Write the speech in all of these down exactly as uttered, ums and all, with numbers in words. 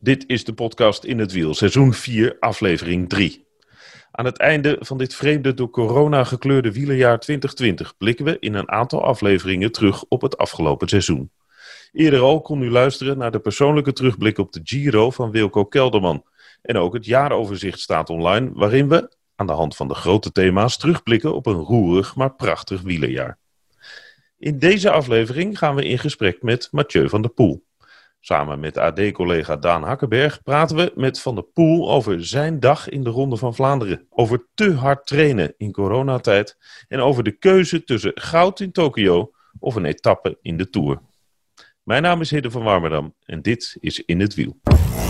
Dit is de podcast In het Wiel, seizoen vier, aflevering drie. Aan het einde van dit vreemde door corona gekleurde wielerjaar twintig twintig blikken we in een aantal afleveringen terug op het afgelopen seizoen. Eerder al kon u luisteren naar de persoonlijke terugblik op de Giro van Wilco Kelderman. En ook het jaaroverzicht staat online, waarin we, aan de hand van de grote thema's, terugblikken op een roerig maar prachtig wielerjaar. In deze aflevering gaan we in gesprek met Mathieu van der Poel. Samen met A D-collega Daan Hakkenberg praten we met Van der Poel over zijn dag in de Ronde van Vlaanderen. Over te hard trainen in coronatijd en over de keuze tussen goud in Tokio of een etappe in de Tour. Mijn naam is Hidde van Warmerdam en dit is In het Wiel.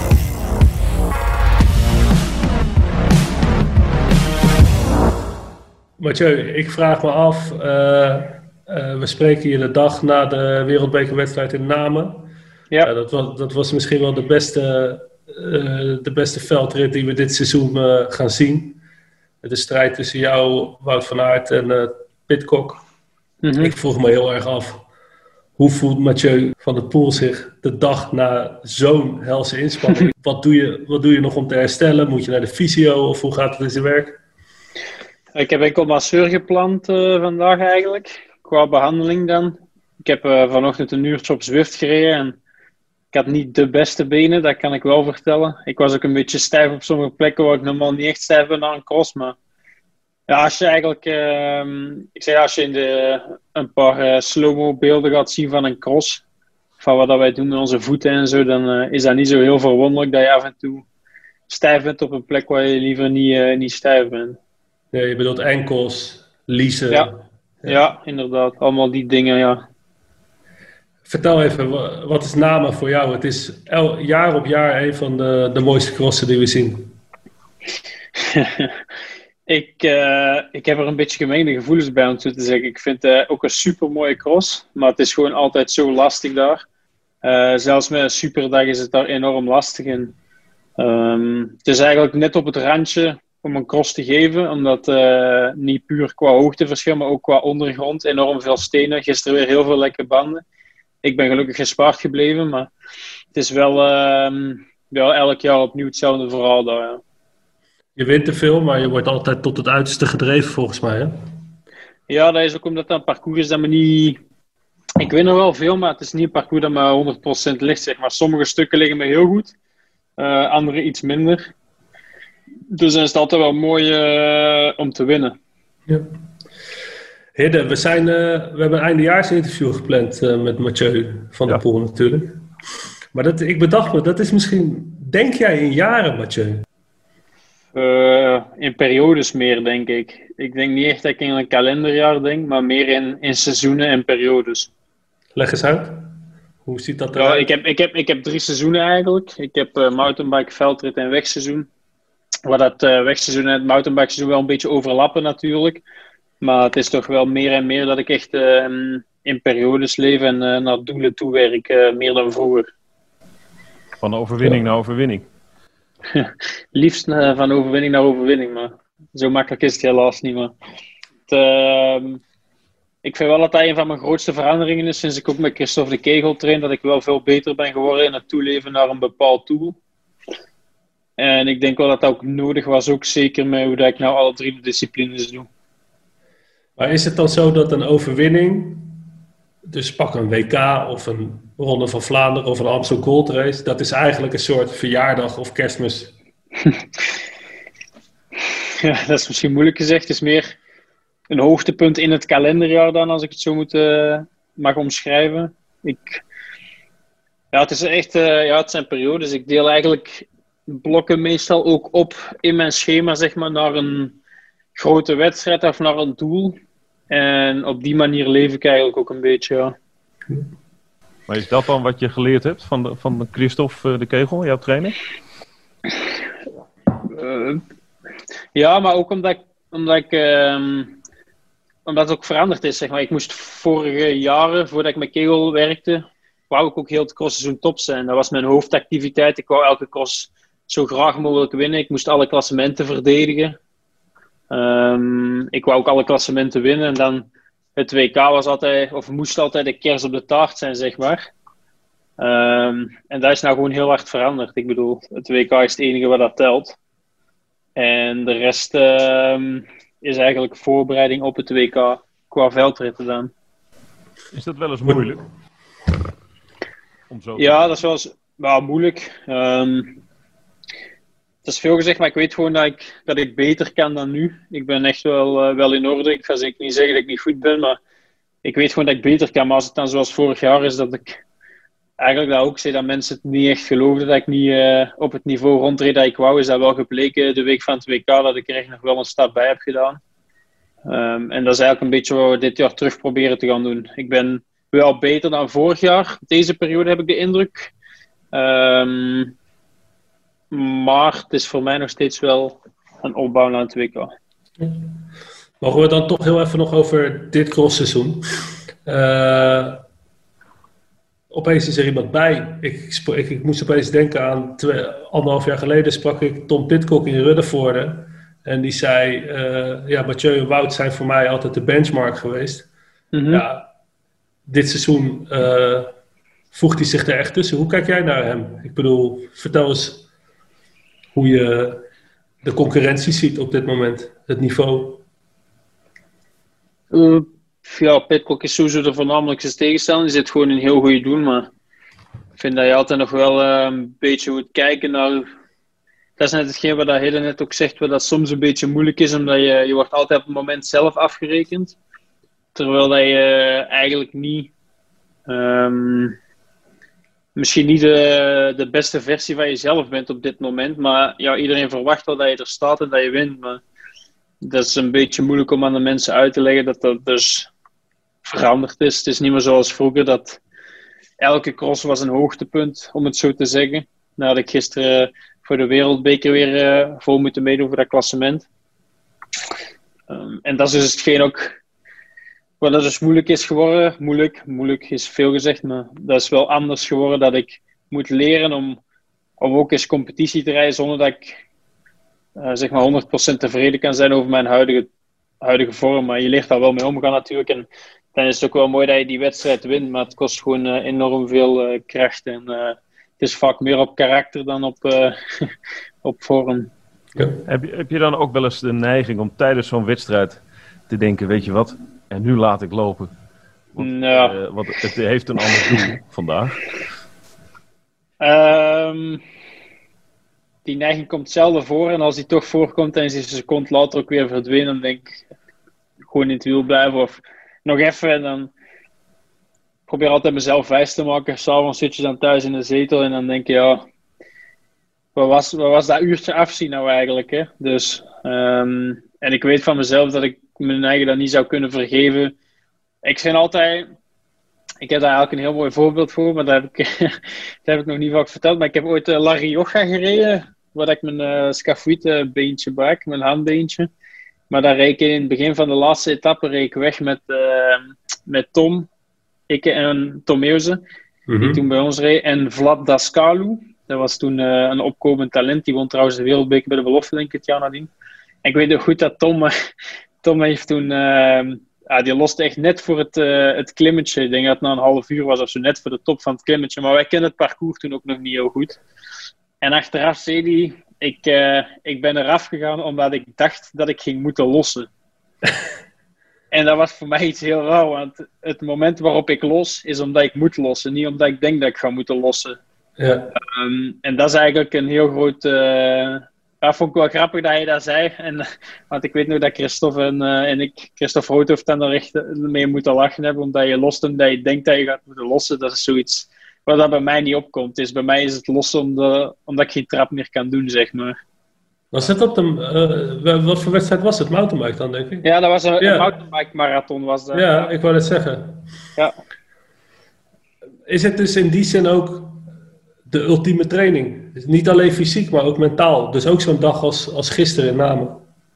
Mathieu, ik vraag me af, uh, uh, we spreken hier de dag na de wereldbekerwedstrijd in Namen. Ja. Uh, dat, was, dat was misschien wel de beste, uh, de beste veldrit die we dit seizoen uh, gaan zien. De strijd tussen jou, Wout van Aert en uh, Pidcock. Mm-hmm. Ik vroeg me heel erg af, hoe voelt Mathieu van der Poel zich de dag na zo'n helse inspanning? wat, doe je, wat doe je nog om te herstellen? Moet je naar de fysio of hoe gaat het in zijn werk? Ik heb enkel masseur gepland uh, vandaag eigenlijk, qua behandeling dan. Ik heb uh, vanochtend een uurtje op Zwift gereden en ik had niet de beste benen, dat kan ik wel vertellen. Ik was ook een beetje stijf op sommige plekken waar ik normaal niet echt stijf ben na een cross. Maar ja, als je eigenlijk, uh, ik zeg als je in de, een paar uh, slow-mo beelden gaat zien van een cross, van wat dat wij doen met onze voeten en zo, dan uh, is dat niet zo heel verwonderlijk dat je af en toe stijf bent op een plek waar je liever niet, uh, niet stijf bent. Ja, je bedoelt enkels, liezen. Ja, ja. ja, inderdaad. Allemaal die dingen, ja. Vertel even, wat is Namen voor jou? Het is el, jaar op jaar een van de, de mooiste crossen die we zien. ik, uh, ik heb er een beetje gemengde gevoelens bij om zo te zeggen. Ik vind het uh, ook een super mooie cross, maar het is gewoon altijd zo lastig daar. Uh, zelfs met een superdag is het daar enorm lastig in. Um, het is eigenlijk net op het randje om een cross te geven, omdat uh, niet puur qua hoogteverschil, maar ook qua ondergrond enorm veel stenen. Gisteren weer heel veel lekke banden. Ik ben gelukkig gespaard gebleven, maar het is wel, uh, wel elk jaar opnieuw hetzelfde verhaal daar. Ja. Je wint te veel, maar je wordt altijd tot het uiterste gedreven volgens mij, hè? Ja, dat is ook omdat dat een parcours is dat me niet... Ik win er wel veel, maar het is niet een parcours dat me honderd procent ligt, zeg maar. Sommige stukken liggen me heel goed, uh, andere iets minder. Dus dan is het altijd wel mooi uh, om te winnen. Ja. Hidde, we, zijn, uh, we hebben een eindejaarsinterview gepland uh, met Mathieu van der ja. Poel natuurlijk. Maar dat, ik bedacht me, dat is misschien... Denk jij in jaren, Mathieu? Uh, in periodes meer, denk ik. Ik denk niet echt dat ik in een kalenderjaar denk, maar meer in, in seizoenen en periodes. Leg eens uit. Hoe ziet dat eruit? Ja, ik, heb, ik, heb, ik heb drie seizoenen eigenlijk. Ik heb uh, mountainbike, veldrit en wegseizoen. Waar dat uh, wegseizoen en het mountainbike seizoen wel een beetje overlappen natuurlijk. Maar het is toch wel meer en meer dat ik echt uh, in periodes leef en uh, naar doelen toe werk, uh, meer dan vroeger. Van overwinning ja. naar overwinning. Liefst uh, van overwinning naar overwinning, maar zo makkelijk is het helaas niet. Maar het, uh, ik vind wel dat dat een van mijn grootste veranderingen is sinds ik ook met Christophe de Kegel train, dat ik wel veel beter ben geworden in het toeleven naar een bepaald doel. En ik denk wel dat dat ook nodig was, ook zeker met hoe dat ik nou alle drie de disciplines doe. Maar is het dan zo dat een overwinning, dus pak een W K of een Ronde van Vlaanderen of een Amstel Gold Race, dat is eigenlijk een soort verjaardag of kerstmis? Ja, dat is misschien moeilijk gezegd. Het is meer een hoogtepunt in het kalenderjaar dan, als ik het zo moet, uh, mag omschrijven. Ik... Ja, het is echt, uh, ja, het zijn periodes. Ik deel eigenlijk blokken meestal ook op in mijn schema, zeg maar, naar een grote wedstrijd of naar een doel. En op die manier leef ik eigenlijk ook een beetje, ja. Maar is dat dan wat je geleerd hebt van, de, van Christophe de Kegel, jouw trainer? Uh, ja, maar ook omdat ik, omdat ik um, omdat het ook veranderd is, zeg maar. Ik moest vorige jaren, voordat ik met Kegel werkte, wou ik ook heel het crossseizoen top zijn. Dat was mijn hoofdactiviteit. Ik wou elke cross zo graag mogelijk winnen. Ik moest alle klassementen verdedigen. Um, ik wou ook alle klassementen winnen. En dan het W K was altijd, of moest altijd de kers op de taart zijn, zeg maar. Um, en dat is nou gewoon heel hard veranderd. Ik bedoel, het W K is het enige wat dat telt. En de rest um, is eigenlijk voorbereiding op het W K qua veldritten dan. Is dat wel eens moeilijk? Om zo te ja, dat is wel eens well, moeilijk. Um, het is veel gezegd, maar ik weet gewoon dat ik, dat ik beter kan dan nu. Ik ben echt wel, uh, wel in orde. Ik ga zeker niet zeggen dat ik niet goed ben, maar ik weet gewoon dat ik beter kan. Maar als het dan zoals vorig jaar is, dat ik eigenlijk dat ook zei dat mensen het niet echt geloofden dat ik niet uh, op het niveau rondreed dat ik wou, is dat wel gebleken de week van het W K dat ik er echt nog wel een stap bij heb gedaan. Um, en dat is eigenlijk een beetje wat we dit jaar terug proberen te gaan doen. Ik ben wel beter dan vorig jaar. Deze periode heb ik de indruk. Um, maar het is voor mij nog steeds wel een opbouw naar het W K. Mogen we dan toch heel even nog over dit crossseizoen? Uh, opeens is er iemand bij. Ik, ik, ik moest opeens denken aan twee, anderhalf jaar geleden sprak ik Tom Pidcock in Ruddervoorde. En die zei, uh, ja, Mathieu en Wout zijn voor mij altijd de benchmark geweest. Mm-hmm. Ja, dit seizoen uh, voegt hij zich er echt tussen. Hoe kijk jij naar hem? Ik bedoel, vertel eens hoe je de concurrentie ziet op dit moment, het niveau. Uh, ja, Pidcock is sowieso de voornamelijkste tegenstander. Die zit gewoon in een heel goede doen, maar ik vind dat je altijd nog wel uh, een beetje moet kijken naar... Dat is net hetgeen wat Hidde net ook zegt, wat dat soms een beetje moeilijk is, omdat je, je wordt altijd op het moment zelf afgerekend. Terwijl dat je eigenlijk niet... Um, misschien niet de, de beste versie van jezelf bent op dit moment, maar ja, iedereen verwacht wel dat je er staat en dat je wint. Maar dat is een beetje moeilijk om aan de mensen uit te leggen dat dat dus veranderd is. Het is niet meer zoals vroeger, dat elke cross was een hoogtepunt, om het zo te zeggen. Nou had ik gisteren voor de Wereldbeker weer uh, vol moeten meedoen voor dat klassement. Um, en dat is dus hetgeen ook... Wat dat dus moeilijk is geworden, moeilijk, moeilijk is veel gezegd, maar dat is wel anders geworden dat ik moet leren om, om ook eens competitie te rijden zonder dat ik uh, zeg maar honderd procent tevreden kan zijn over mijn huidige, huidige vorm. Maar je leert daar wel mee omgaan natuurlijk en dan is het ook wel mooi dat je die wedstrijd wint, maar het kost gewoon uh, enorm veel uh, kracht en uh, het is vaak meer op karakter dan op, uh, op vorm. Ja. Heb je, heb je dan ook wel eens de neiging om tijdens zo'n wedstrijd te denken, weet je wat... En nu laat ik lopen. Want, nou. uh, want het heeft een ander doel vandaag. Um, die neiging komt zelden voor. En als die toch voorkomt en is die een seconde later ook weer verdwenen. Dan denk ik gewoon in het wiel blijven. Of nog even. En dan probeer altijd mezelf wijs te maken. S'avonds zit je dan thuis in de zetel. En dan denk je, ja... Wat was, wat was dat uurtje afzien nou eigenlijk? Hè? Dus... Um, en ik weet van mezelf dat ik mijn eigen dat niet zou kunnen vergeven. Ik vind altijd... Ik heb daar eigenlijk een heel mooi voorbeeld voor, maar dat heb ik, dat heb ik nog niet vaak verteld. Maar ik heb ooit uh, La Rioja gereden, waar ik mijn uh, scafoïde beentje brak, mijn handbeentje. Maar daar reed ik in het begin van de laatste etappe reed ik weg met, uh, met Tom, ik en Tom Meeuwse, mm-hmm. die toen bij ons reed. En Vlad Dascalou, dat was toen uh, een opkomend talent. Die won trouwens de wereldbeker bij de belofte, denk ik, het jaar nadien. En ik weet nog goed dat Tom, uh, Tom heeft toen... Uh, ja, die loste echt net voor het, uh, het klimmetje. Ik denk dat het na een half uur was of zo, net voor de top van het klimmetje. Maar wij kenden het parcours toen ook nog niet heel goed. En achteraf zei hij... Ik, uh, ik ben eraf gegaan omdat ik dacht dat ik ging moeten lossen. En dat was voor mij iets heel raar. Want het moment waarop ik los, is omdat ik moet lossen. Niet omdat ik denk dat ik ga moeten lossen. Ja. Um, en dat is eigenlijk een heel groot... Uh, Dat vond ik wel grappig dat je dat zei. En, want ik weet nog dat Christophe en, uh, en ik, Christophe Roodhoofd, dan er echt mee moeten lachen hebben. Omdat je lost omdat je denkt dat je gaat moeten lossen. Dat is zoiets wat dat bij mij niet opkomt. Dus bij mij is het lossen omdat, omdat ik geen trap meer kan doen, zeg maar. Was het op de, uh, wat voor wedstrijd was het? Mountainbike dan, denk ik? Ja, dat was een, ja. een mountainbike marathon. Was dat. Ja, ik wou het zeggen. Ja. Is het dus in die zin ook... de ultieme training. Dus niet alleen fysiek, maar ook mentaal. Dus ook zo'n dag als, als gisteren in Namen.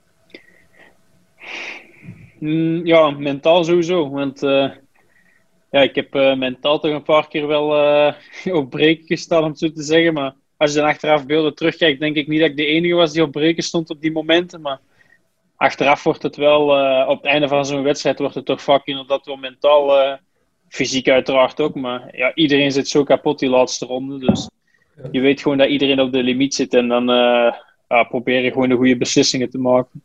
Mm, ja, mentaal sowieso. Want uh, ja, ik heb uh, mentaal toch een paar keer wel uh, op breken gestaan, om het zo te zeggen. Maar als je dan achteraf beelden terugkijkt, denk ik niet dat ik de enige was die op breken stond op die momenten. Maar achteraf wordt het wel, uh, op het einde van zo'n wedstrijd, wordt het toch vaak inderdaad wel mentaal uh, fysiek uiteraard ook, maar ja, iedereen zit zo kapot die laatste ronde. Dus je weet gewoon dat iedereen op de limiet zit en dan uh, ja, probeer je gewoon de goede beslissingen te maken.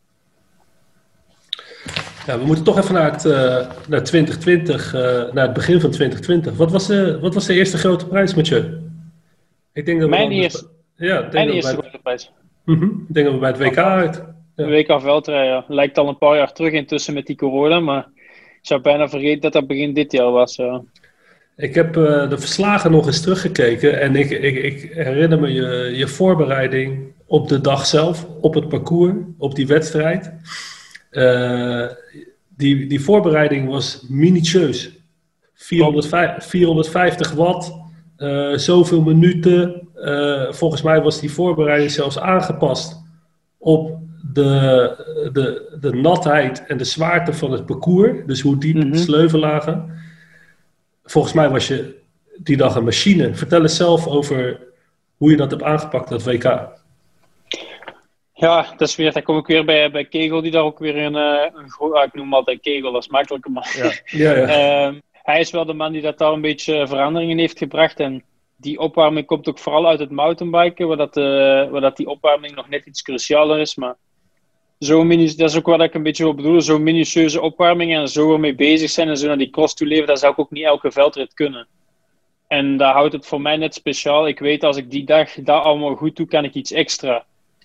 Ja, we moeten toch even naar, het, uh, naar twintig twintig, uh, naar het begin van twintig twintig. Wat was de, wat was de eerste grote prijs, Mathieu? Ik denk dat we Mijn eerste, bij, ja, denk mijn dat eerste bij, grote prijs. Mm-hmm, ik denk dat we bij het W K uit. Ja. W K veldrijden, ja. Lijkt al een paar jaar terug intussen met die corona, maar ik zou bijna vergeten dat dat begin dit jaar was. Ja. Ik heb uh, de verslagen nog eens teruggekeken en ik, ik, ik herinner me je, je voorbereiding op de dag zelf, op het parcours, op die wedstrijd. Uh, die, die voorbereiding was minutieus. vierhonderdvijftig watt, uh, zoveel minuten. Uh, volgens mij was die voorbereiding zelfs aangepast op de, de, de natheid en de zwaarte van het parcours. Dus hoe diep mm-hmm. de sleuven lagen. Volgens mij was je die dag een machine. Vertel eens zelf over hoe je dat hebt aangepakt, dat W K. Ja, dat is weer, dan kom ik weer bij, bij Kegel, die daar ook weer een, een groot... Ah, ik noem hem altijd Kegel, dat is makkelijker, maar... Ja. Ja, ja. um, hij is wel de man die dat daar een beetje veranderingen heeft gebracht. En die opwarming komt ook vooral uit het mountainbiken, waar dat, uh, waar dat die opwarming nog net iets crucialer is. Maar zo mini, dat is ook wat ik een beetje wil bedoelen. Zo'n minutieuze opwarming en zo ermee bezig zijn en zo naar die cross toe leven, dat zou ik ook niet elke veldrit kunnen. En dat houdt het voor mij net speciaal. Ik weet, als ik die dag dat allemaal goed doe, kan ik iets extra.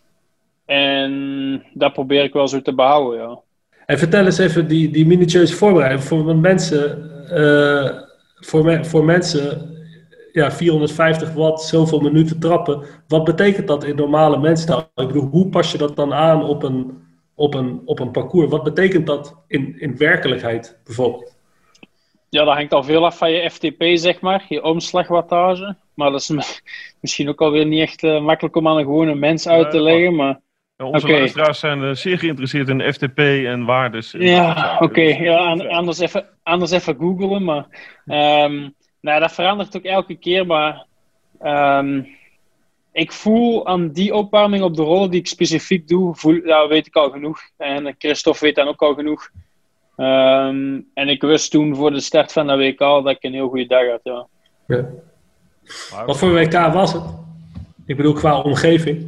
En dat probeer ik wel zo te behouden, ja. En vertel eens even die, die minutieuze voorbereiding. Voor mensen, uh, voor, me, voor mensen ja, vierhonderdvijftig watt, zoveel minuten trappen. Wat betekent dat in normale mensentaal? Ik bedoel, hoe pas je dat dan aan op een, op een, op een parcours? Wat betekent dat in, in werkelijkheid bijvoorbeeld? Ja, dat hangt al veel af van je F T P, zeg maar. Je omslagwattage. Maar dat is misschien ook alweer niet echt uh, makkelijk om aan een gewone mens uit te leggen, maar... Onze okay. luisteraars zijn uh, zeer geïnteresseerd in F T P en waardes. En ja, oké. Okay. Ja, anders, even, anders even googlen. Maar, um, nou, dat verandert ook elke keer. Maar um, ik voel aan die opwarming op de rollen die ik specifiek doe, voel, ja, weet ik al genoeg. En Christophe weet dan ook al genoeg. Um, en ik wist toen voor de start van de W K dat ik een heel goede dag had. Ja. Ja. Wat voor W K was het? Ik bedoel, qua omgeving.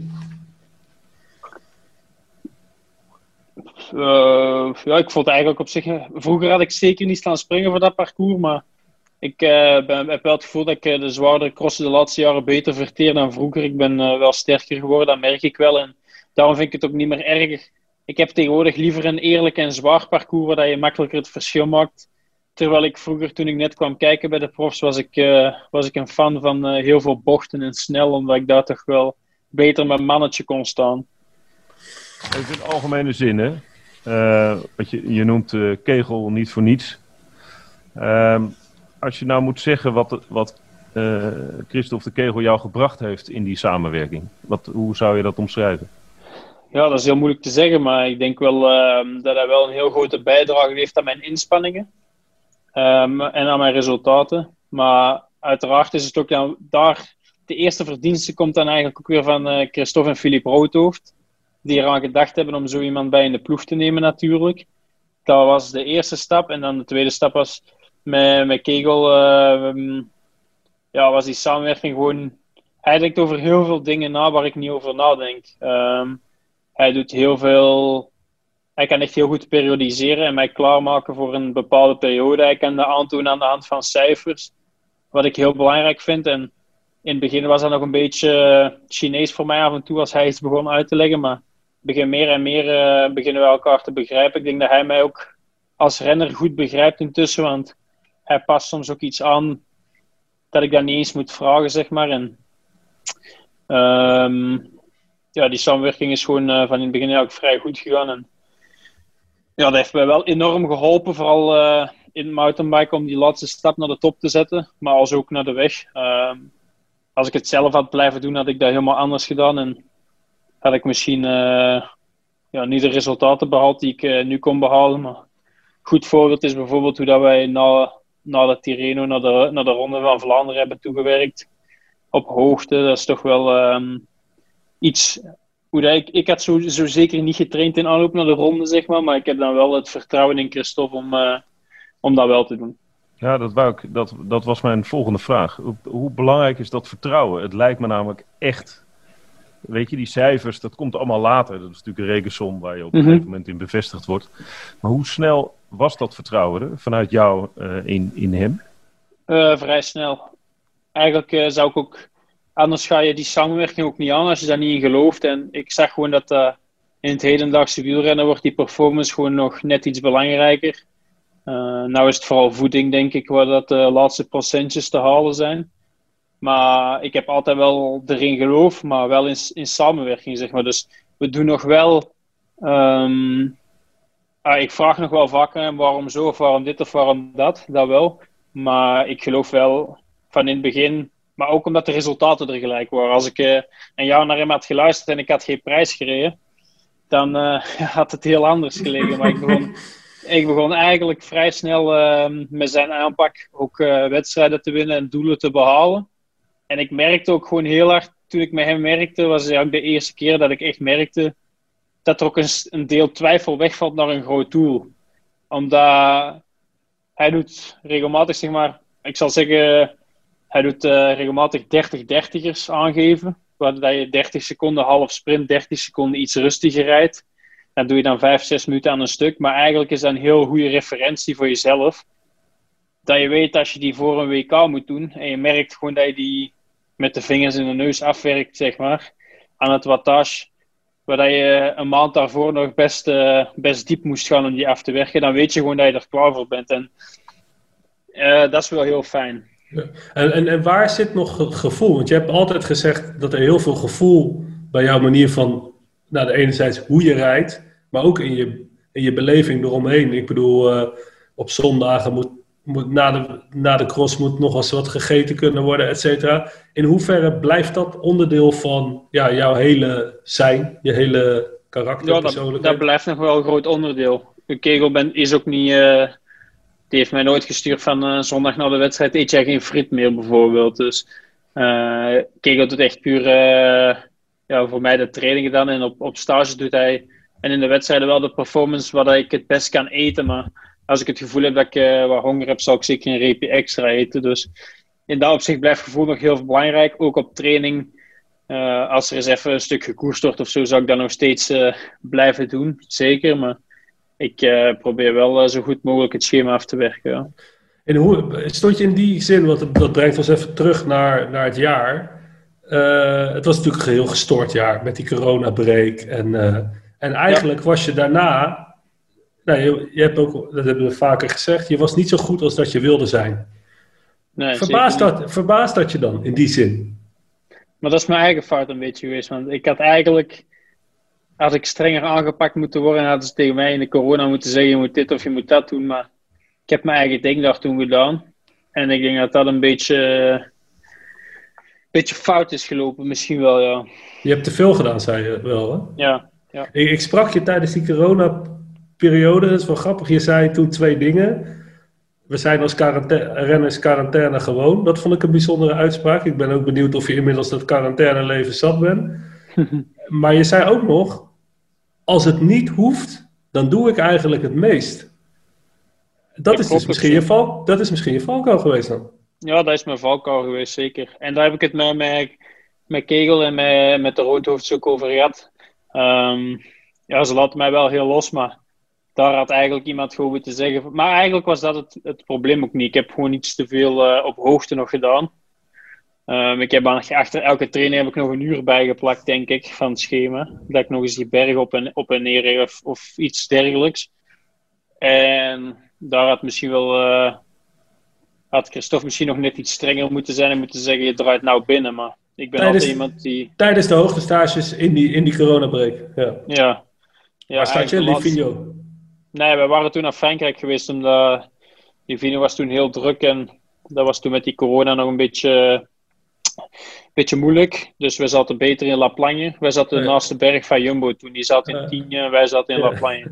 Uh, ja, ik vond het eigenlijk op zich... Vroeger had ik zeker niet staan springen voor dat parcours, maar ik uh, ben, heb wel het gevoel dat ik uh, de zwaardere crossen de laatste jaren beter verteer dan vroeger. Ik ben uh, wel sterker geworden, dat merk ik wel. En daarom vind ik het ook niet meer erg. Ik heb tegenwoordig liever een eerlijk en zwaar parcours waar je makkelijker het verschil maakt. Terwijl ik vroeger, toen ik net kwam kijken bij de profs, was ik, uh, was ik een fan van uh, heel veel bochten en snel, omdat ik daar toch wel beter met mannetje kon staan. Even in algemene zin, hè? Uh, wat je, je noemt uh, Kegel niet voor niets. Uh, als je nou moet zeggen wat, wat uh, Christophe de Kegel jou gebracht heeft in die samenwerking, wat, hoe zou je dat omschrijven? Ja, dat is heel moeilijk te zeggen, maar ik denk wel uh, dat hij wel een heel grote bijdrage heeft aan mijn inspanningen um, en aan mijn resultaten. Maar uiteraard is het ook dan daar, de eerste verdienste komt dan eigenlijk ook weer van uh, Christophe en Philippe Roodhoofd, die eraan gedacht hebben om zo iemand bij in de ploeg te nemen natuurlijk. Dat was de eerste stap. En dan de tweede stap was met, met Kegel. Uh, um, ja, was die samenwerking gewoon... Hij denkt over heel veel dingen na waar ik niet over nadenk. Um, hij doet heel veel... Hij kan echt heel goed periodiseren en mij klaarmaken voor een bepaalde periode. Hij kan dat aantonen aan de hand van cijfers. Wat ik heel belangrijk vind. En in het begin was dat nog een beetje Chinees voor mij af en toe als hij iets begon uit te leggen. Maar begin meer en meer uh, beginnen we elkaar te begrijpen. Ik denk dat hij mij ook als renner goed begrijpt intussen, want hij past soms ook iets aan dat ik dat niet eens moet vragen, zeg maar. En um, ja, die samenwerking is gewoon uh, van in het begin eigenlijk vrij goed gegaan. En ja, dat heeft mij wel enorm geholpen, vooral uh, in het mountainbiken, om die laatste stap naar de top te zetten, maar als ook naar de weg. Um, als ik het zelf had blijven doen, had ik dat helemaal anders gedaan en had ik misschien uh, ja, niet de resultaten behaald die ik uh, nu kon behalen. Maar goed voorbeeld is bijvoorbeeld hoe dat wij na, na de Tirreno naar de, naar de Ronde van Vlaanderen hebben toegewerkt. Op hoogte, dat is toch wel um, iets... Hoe dat ik, ik had zo, zo zeker niet getraind in aanloop naar de Ronde, zeg maar. Maar ik heb dan wel het vertrouwen in Christophe om, uh, om dat wel te doen. Ja, dat, wou ik, dat, dat was mijn volgende vraag. Hoe, hoe belangrijk is dat vertrouwen? Het lijkt me namelijk echt... Weet je, die cijfers, dat komt allemaal later. Dat is natuurlijk een rekensom waar je op een Mhm. gegeven moment in bevestigd wordt. Maar hoe snel was dat vertrouwen er vanuit jou uh, in, in hem? Uh, vrij snel. Eigenlijk uh, zou ik ook... Anders ga je die samenwerking ook niet aan als je daar niet in gelooft. En ik zag gewoon dat uh, in het hedendaagse wielrennen wordt die performance gewoon nog net iets belangrijker. Uh, nou is het vooral voeding, denk ik, waar dat de laatste procentjes te halen zijn. Maar ik heb altijd wel erin geloof, maar wel in, in samenwerking, zeg maar. Dus we doen nog wel... Um, ah, ik vraag nog wel vaker waarom zo, of waarom dit of waarom dat. Dat wel. Maar ik geloof wel van in het begin... Maar ook omdat de resultaten er gelijk waren. Als ik uh, een jaar naar hem had geluisterd en ik had geen prijs gereden... Dan uh, had het heel anders gelegen. Maar ik begon, ik begon eigenlijk vrij snel uh, met zijn aanpak ook uh, wedstrijden te winnen en doelen te behalen. En ik merkte ook gewoon heel hard, toen ik met hem werkte, was het de eerste keer dat ik echt merkte dat er ook een, een deel twijfel wegvalt naar een groot doel. Omdat hij doet regelmatig, zeg maar, ik zal zeggen, hij doet uh, regelmatig dertig dertigers aangeven. Waar je dertig seconden half sprint, dertig seconden iets rustiger rijdt. Dan doe je dan vijf, zes minuten aan een stuk. Maar eigenlijk is dat een heel goede referentie voor jezelf. Dat je weet als je die voor een W K moet doen. En je merkt gewoon dat je die met de vingers in de neus afwerkt, zeg maar. Aan het wattage. Waar je een maand daarvoor nog best, uh, best diep moest gaan om die af te werken. Dan weet je gewoon dat je er klaar voor bent. En uh, dat is wel heel fijn. Ja. En, en, en waar zit nog gevoel? Want je hebt altijd gezegd dat er heel veel gevoel bij jouw manier van, nou, de enerzijds hoe je rijdt, maar ook in je, in je beleving eromheen. Ik bedoel, uh, op zondagen moet, moet na, de, na de cross moet nog eens wat gegeten kunnen worden, et cetera. In hoeverre blijft dat onderdeel van ja, jouw hele zijn, je hele karakter, ja, dat, dat blijft nog wel een groot onderdeel. De kegel ben, is ook niet... Uh... Die heeft mij nooit gestuurd van uh, zondag na de wedstrijd eet jij geen friet meer bijvoorbeeld. Dus uh, Kegel doet echt puur uh, ja, voor mij de trainingen dan. En op, op stage doet hij en in de wedstrijden wel de performance waar ik het best kan eten. Maar als ik het gevoel heb dat ik uh, wat honger heb, zal ik zeker een reepje extra eten. Dus in dat opzicht blijft gevoel nog heel belangrijk. Ook op training. Uh, als er eens even een stuk gekoerst wordt of zo, zou ik dat nog steeds uh, blijven doen. Zeker, maar... Ik uh, probeer wel uh, zo goed mogelijk het schema af te werken. Ja. En hoe stond je in die zin, want dat brengt ons even terug naar, naar het jaar. Uh, het was natuurlijk een heel gestoord jaar met die coronabreak. En, uh, en eigenlijk ja. was je daarna, nou, je, je hebt ook, dat hebben we vaker gezegd, je was niet zo goed als dat je wilde zijn. Nee, verbaast, dat, verbaast dat je dan in die zin? Maar dat is mijn eigen fout een beetje geweest. Want ik had eigenlijk... Had ik strenger aangepakt moeten worden, hadden ze tegen mij in de corona moeten zeggen, je moet dit of je moet dat doen. Maar ik heb mijn eigen ding daar toen gedaan. En ik denk dat dat een beetje, een beetje fout is gelopen, misschien wel, ja. Je hebt te veel gedaan, zei je wel, hè? Ja. ja. Ik, ik sprak je tijdens die corona-periode, dat is wel grappig. Je zei toen twee dingen. We zijn als quarantaine, renners quarantaine gewoon. Dat vond ik een bijzondere uitspraak. Ik ben ook benieuwd of je inmiddels dat quarantaine-leven zat bent. Maar je zei ook nog, als het niet hoeft, dan doe ik eigenlijk het meest. Dat, is, dus misschien je val, dat is misschien je valkuil geweest dan. Ja, dat is mijn valkuil geweest, zeker. En daar heb ik het met, met, met Kegel en met, met de Roodhoofds ook over gehad. Um, ja, ze laten mij wel heel los, maar daar had eigenlijk iemand gewoon moeten zeggen. Maar eigenlijk was dat het, het probleem ook niet. Ik heb gewoon iets te veel uh, op hoogte nog gedaan. Um, ik heb achter elke training heb ik nog een uur bijgeplakt, denk ik, van het schema. Dat ik nog eens die berg op en, op en neer reed of, of iets dergelijks. En daar had misschien wel... Uh, had Christophe misschien nog net iets strenger moeten zijn en moeten zeggen, je draait nou binnen. Maar ik ben tijdens, altijd iemand die... Tijdens de hoogtestages in die, in die coronabreak, ja. Ja. ja Waar staat je, Livigno? Nee, we waren toen naar Frankrijk geweest, omdat Livigno was toen heel druk en dat was toen met die corona nog een beetje... beetje moeilijk, dus we zaten beter in La Plagne. Wij zaten ja. naast de berg van Jumbo toen. Die zat in Tignes en wij zaten in ja. La Plagne.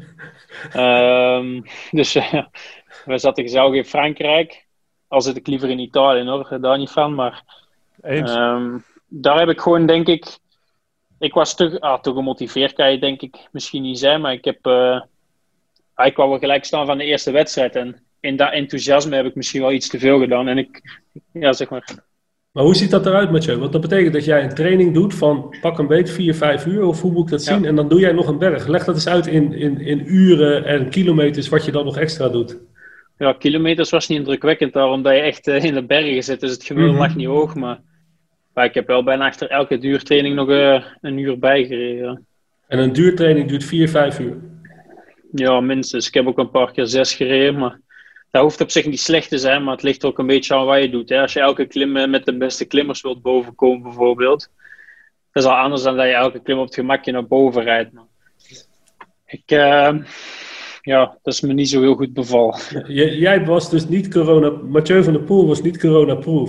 um, dus uh, wij zaten gezellig in Frankrijk. Al zit ik liever in Italië hoor, daar niet van. Maar um, daar heb ik gewoon, denk ik... Ik was te, ah, te gemotiveerd, kan je denk ik misschien niet zijn. Maar ik heb... Uh, ik wou wel gelijk staan van de eerste wedstrijd. En in dat enthousiasme heb ik misschien wel iets te veel gedaan. En ik, ja, zeg maar. Maar hoe ziet dat eruit, Mathieu? Want dat betekent dat jij een training doet van pak een beet vier, vijf uur, of hoe moet ik dat zien? Ja. En dan doe jij nog een berg. Leg dat eens uit in, in, in uren en kilometers wat je dan nog extra doet. Ja, kilometers was niet indrukwekkend daar, omdat je echt uh, in de bergen zit. Dus het gemiddelde mm-hmm. lag niet hoog, maar, maar ik heb wel bijna achter elke duurtraining nog uh, een uur bijgereden. En een duurtraining duurt vier, vijf uur? Ja, minstens. Ik heb ook een paar keer zes gereden, maar dat hoeft op zich niet slecht te zijn, maar het ligt ook een beetje aan wat je doet. Hè. Als je elke klim met de beste klimmers wilt bovenkomen bijvoorbeeld, dat is al anders dan dat je elke klim op het gemakje naar boven rijdt. Maar ik, uh, ja, dat is me niet zo heel goed bevallen. J- jij was dus niet corona, Mathieu van der Poel was niet corona-proof?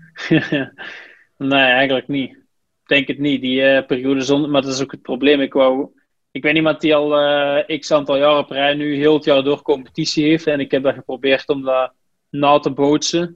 Nee, eigenlijk niet. Ik denk het niet, die uh, periode zonder, maar dat is ook het probleem. Ik wou... Ik ben iemand die al uh, x aantal jaar op rij nu heel het jaar door competitie heeft. En ik heb dat geprobeerd om dat na te bootsen.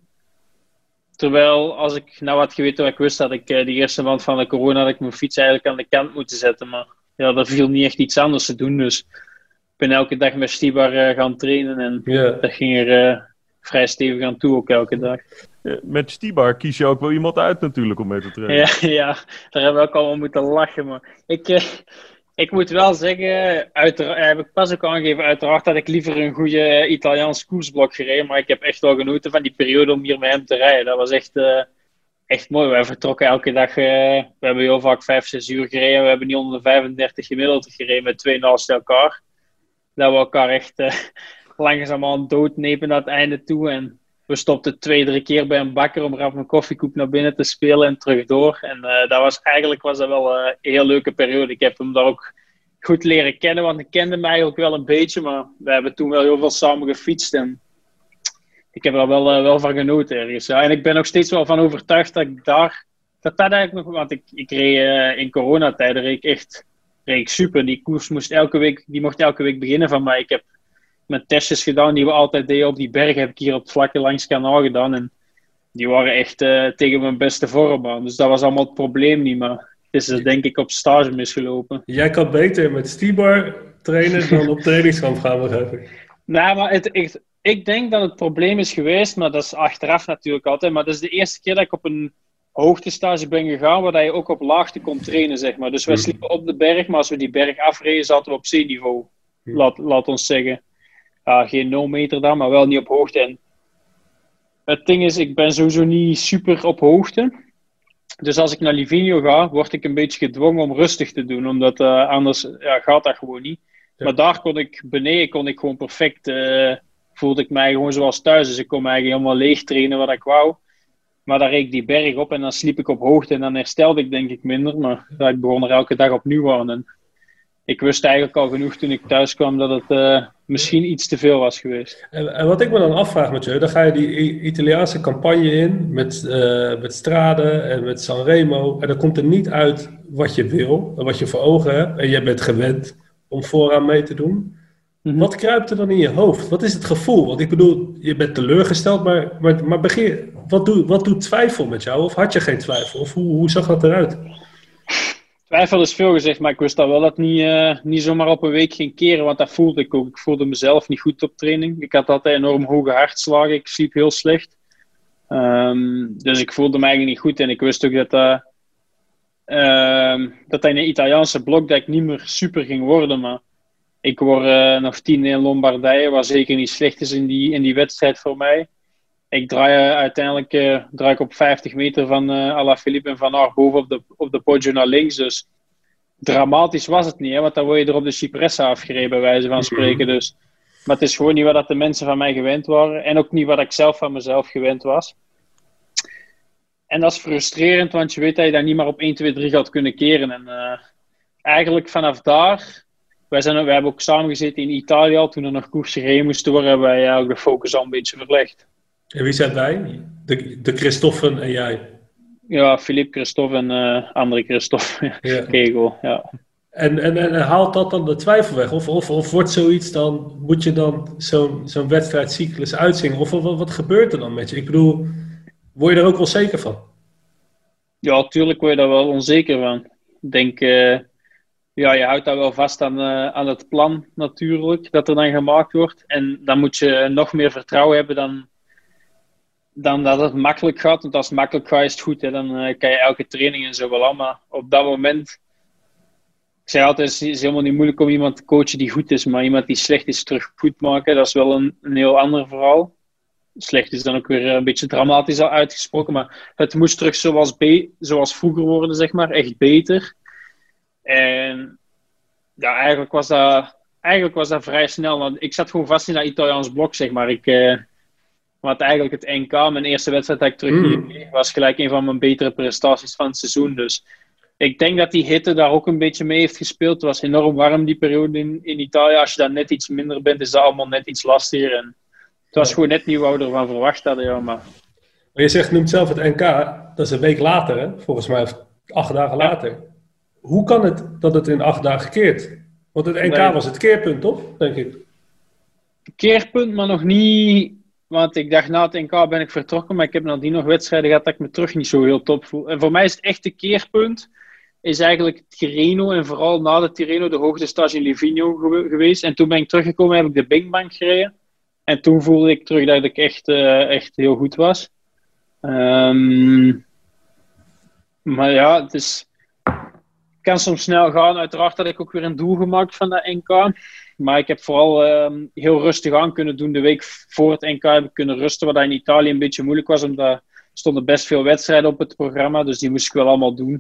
Terwijl, als ik nou had geweten wat ik wist, had ik uh, die eerste maand van de corona, had ik mijn fiets eigenlijk aan de kant moeten zetten. Maar ja, er viel niet echt iets anders te doen. Dus ik ben elke dag met Stibar uh, gaan trainen. En yeah. dat ging er uh, vrij stevig aan toe, ook elke dag. Ja, met Stibar kies je ook wel iemand uit natuurlijk om mee te trainen. Ja, ja, daar hebben we ook allemaal moeten lachen. Maar ik... Uh, Ik moet wel zeggen, uiteraard, heb ik pas ook aangegeven, uiteraard had ik liever een goede Italiaans koersblok gereden, maar ik heb echt wel genoten van die periode om hier met hem te rijden. Dat was echt, uh, echt mooi. Wij vertrokken elke dag, uh, we hebben heel vaak vijf, zes uur gereden, we hebben niet onder de vijfendertig gemiddeld gereden met twee naast elkaar. Dat we elkaar echt uh, langzaamaan doodnepen naar het einde toe en we stopten twee, drie keer bij een bakker om rap mijn koffiekoek naar binnen te spelen en terug door. En uh, dat was, eigenlijk was dat wel uh, een heel leuke periode. Ik heb hem daar ook goed leren kennen, want ik kende hem eigenlijk wel een beetje, maar we hebben toen wel heel veel samen gefietst. En ik heb er wel, uh, wel van genoten ergens. Ja. En ik ben nog steeds wel van overtuigd dat ik daar, dat dat eigenlijk nog, want ik, ik reed uh, in coronatijden reed ik echt reed ik super. Die koers moest elke week, die mocht elke week beginnen van mij. Ik heb met testjes gedaan die we altijd deden op die berg, heb ik hier op het vlakke langs het kanaal gedaan. En die waren echt uh, tegen mijn beste vorm aan. Dus dat was allemaal het probleem niet, maar het is er denk ik op stage misgelopen. Jij kan beter met Stibar trainen dan op trainingskamp gaan, begrijp ik. Nou, maar het, ik, ik denk dat het probleem is geweest, maar dat is achteraf natuurlijk altijd, maar dat is de eerste keer dat ik op een hoogtestage ben gegaan, waar je ook op laagte kon trainen, zeg maar. Dus wij sliepen op de berg, maar als we die berg afreden, zaten we op zeeniveau. Laat, laat ons zeggen. Ja, geen nul meter dan, maar wel niet op hoogte. En het ding is, ik ben sowieso niet super op hoogte. Dus als ik naar Livigno ga, word ik een beetje gedwongen om rustig te doen. Omdat uh, anders ja, gaat dat gewoon niet. Ja. Maar daar kon ik, beneden kon ik gewoon perfect, uh, voelde ik mij gewoon zoals thuis. Dus ik kon me eigenlijk helemaal leeg trainen wat ik wou. Maar dan reed ik die berg op en dan sliep ik op hoogte. En dan herstelde ik denk ik minder. Maar ja, ik begon er elke dag opnieuw aan. En ik wist eigenlijk al genoeg toen ik thuis kwam dat het uh, misschien iets te veel was geweest. En, en wat ik me dan afvraag met je, dan ga je die Italiaanse campagne in met, uh, met Strade en met Sanremo. En dan komt er niet uit wat je wil en wat je voor ogen hebt. En je bent gewend om vooraan mee te doen. Mm-hmm. Wat kruipt er dan in je hoofd? Wat is het gevoel? Want ik bedoel, je bent teleurgesteld, maar, maar, maar begin, wat, doe, wat doet twijfel met jou? Of had je geen twijfel? Of hoe, hoe zag dat eruit? Twijfel is veel gezegd, maar ik wist al wel dat het niet, uh, niet zomaar op een week ging keren, want dat voelde ik ook. Ik voelde mezelf niet goed op training. Ik had altijd enorm hoge hartslagen, ik sliep heel slecht. Um, dus ik voelde me eigenlijk niet goed en ik wist ook dat dat, uh, dat, dat in een Italiaanse blok dat ik niet meer super ging worden, maar ik word uh, nog tien in Lombardije, wat zeker niet slecht is in die, in die wedstrijd voor mij. Ik draai uh, uiteindelijk uh, draai ik op vijftig meter van uh, Alaphilippe en Van Aert boven op de, op de Poggio naar links. Dus dramatisch was het niet, hè, want dan word je er op de Cipressa afgereden, bij wijze van spreken. Dus. Maar het is gewoon niet wat de mensen van mij gewend waren. En ook niet wat ik zelf van mezelf gewend was. En dat is frustrerend, want je weet dat je dat niet maar op één, twee, drie gaat kunnen keren. En uh, eigenlijk vanaf daar... Wij, zijn, wij hebben ook samen gezeten in Italië al. Toen er nog koersen gereden moesten worden, hebben wij eigenlijk de focus al een beetje verlegd. En wie zijn wij? De, de Christoffen en jij? Ja, Philippe, Christophe en uh, andere Christophe. Ja. Kegel, ja. En, en, en haalt dat dan de twijfel weg? Of, of, of wordt zoiets dan, moet je dan zo'n, zo'n wedstrijdcyclus uitzingen? Of wat, wat gebeurt er dan met je? Ik bedoel, word je er ook wel zeker van? Ja, tuurlijk word je daar wel onzeker van. Ik denk, uh, Ja, je houdt daar wel vast aan, uh, aan het plan natuurlijk, dat er dan gemaakt wordt. En dan moet je nog meer vertrouwen hebben dan, dan dat het makkelijk gaat. Want als het makkelijk gaat, is het goed. Hè. Dan uh, kan je elke training en zo wel aan. Maar op dat moment... Ik zeg altijd, het is helemaal niet moeilijk om iemand te coachen die goed is. Maar iemand die slecht is terug goed maken, dat is wel een, een heel ander verhaal. Slecht is dan ook weer een beetje dramatisch al uitgesproken. Maar het moest terug zoals, be- zoals vroeger worden, zeg maar. Echt beter. En ja, eigenlijk was dat, eigenlijk was dat vrij snel. Want ik zat gewoon vast in dat Italiaans blok, zeg maar. Ik uh, had eigenlijk het N K, mijn eerste wedstrijd dat ik terug hier Mm. kreeg, was gelijk een van mijn betere prestaties van het seizoen. Dus ik denk dat die hitte daar ook een beetje mee heeft gespeeld. Het was enorm warm die periode in, in Italië. Als je dan net iets minder bent, is dat allemaal net iets lastiger. En het was gewoon net niet wat we ervan verwacht hadden. Ja, maar... Maar je zegt, noemt zelf het N K, dat is een week later, hè? Volgens mij, of acht dagen later. Hoe kan het dat het in acht dagen keert? Want het N K Nee. was het keerpunt, toch? Denk ik. Keerpunt, maar nog niet... Want ik dacht, na het N K ben ik vertrokken, maar ik heb nadien nog wedstrijden gehad dat ik me terug niet zo heel top voel. En voor mij is het echte keerpunt, is eigenlijk Tirreno, en vooral na de Tirreno de hoogtestage in Livigno gewe- geweest. En toen ben ik teruggekomen, heb ik de Big Bang gereden. En toen voelde ik terug dat ik echt, uh, echt heel goed was. Um, maar ja, het is... Het kan soms snel gaan. Uiteraard had ik ook weer een doel gemaakt van dat N K. Maar ik heb vooral um, heel rustig aan kunnen doen. De week voor het N K heb ik kunnen rusten, wat in Italië een beetje moeilijk was, omdat er stonden best veel wedstrijden op het programma. Dus die moest ik wel allemaal doen.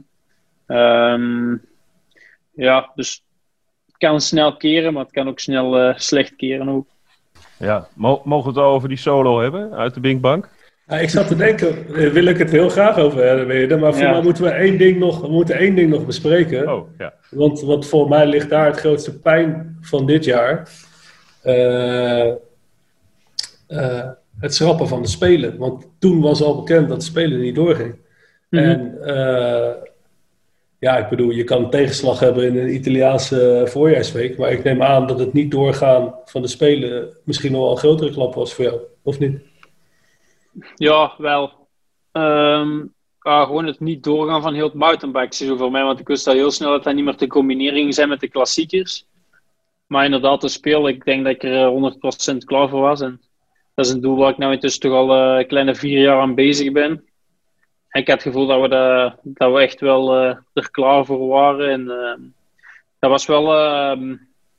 Um, ja, dus het kan snel keren, maar het kan ook snel uh, slecht keren ook. Ja, Mo- mogen we het al over die solo hebben uit de Bing Bank? Ja, ik zat te denken, eh, wil ik het heel graag over hebben, maar voor Ja. mij moeten we één ding nog, we moeten één ding nog bespreken. Oh, ja. Want, want voor mij ligt daar het grootste pijn van dit jaar. Uh, uh, het schrappen van de Spelen. Want toen was al bekend dat de Spelen niet doorging. Mm-hmm. En uh, ja, ik bedoel, je kan een tegenslag hebben in een Italiaanse voorjaarsweek. Maar ik neem aan dat het niet doorgaan van de Spelen misschien nog wel een grotere klap was voor jou. Of niet? Ja, wel. Um, ja, gewoon het niet doorgaan van heel het mountainbike seizoen voor mij. Want ik wist al heel snel dat dat niet meer te combineren ging zijn met de klassiekers. Maar inderdaad, te spelen, ik denk dat ik er honderd procent klaar voor was. En dat is een doel waar ik nou intussen toch al uh, een kleine vier jaar aan bezig ben. En ik had het gevoel dat we, de, dat we echt wel uh, er klaar voor waren. En uh, dat was wel... Uh,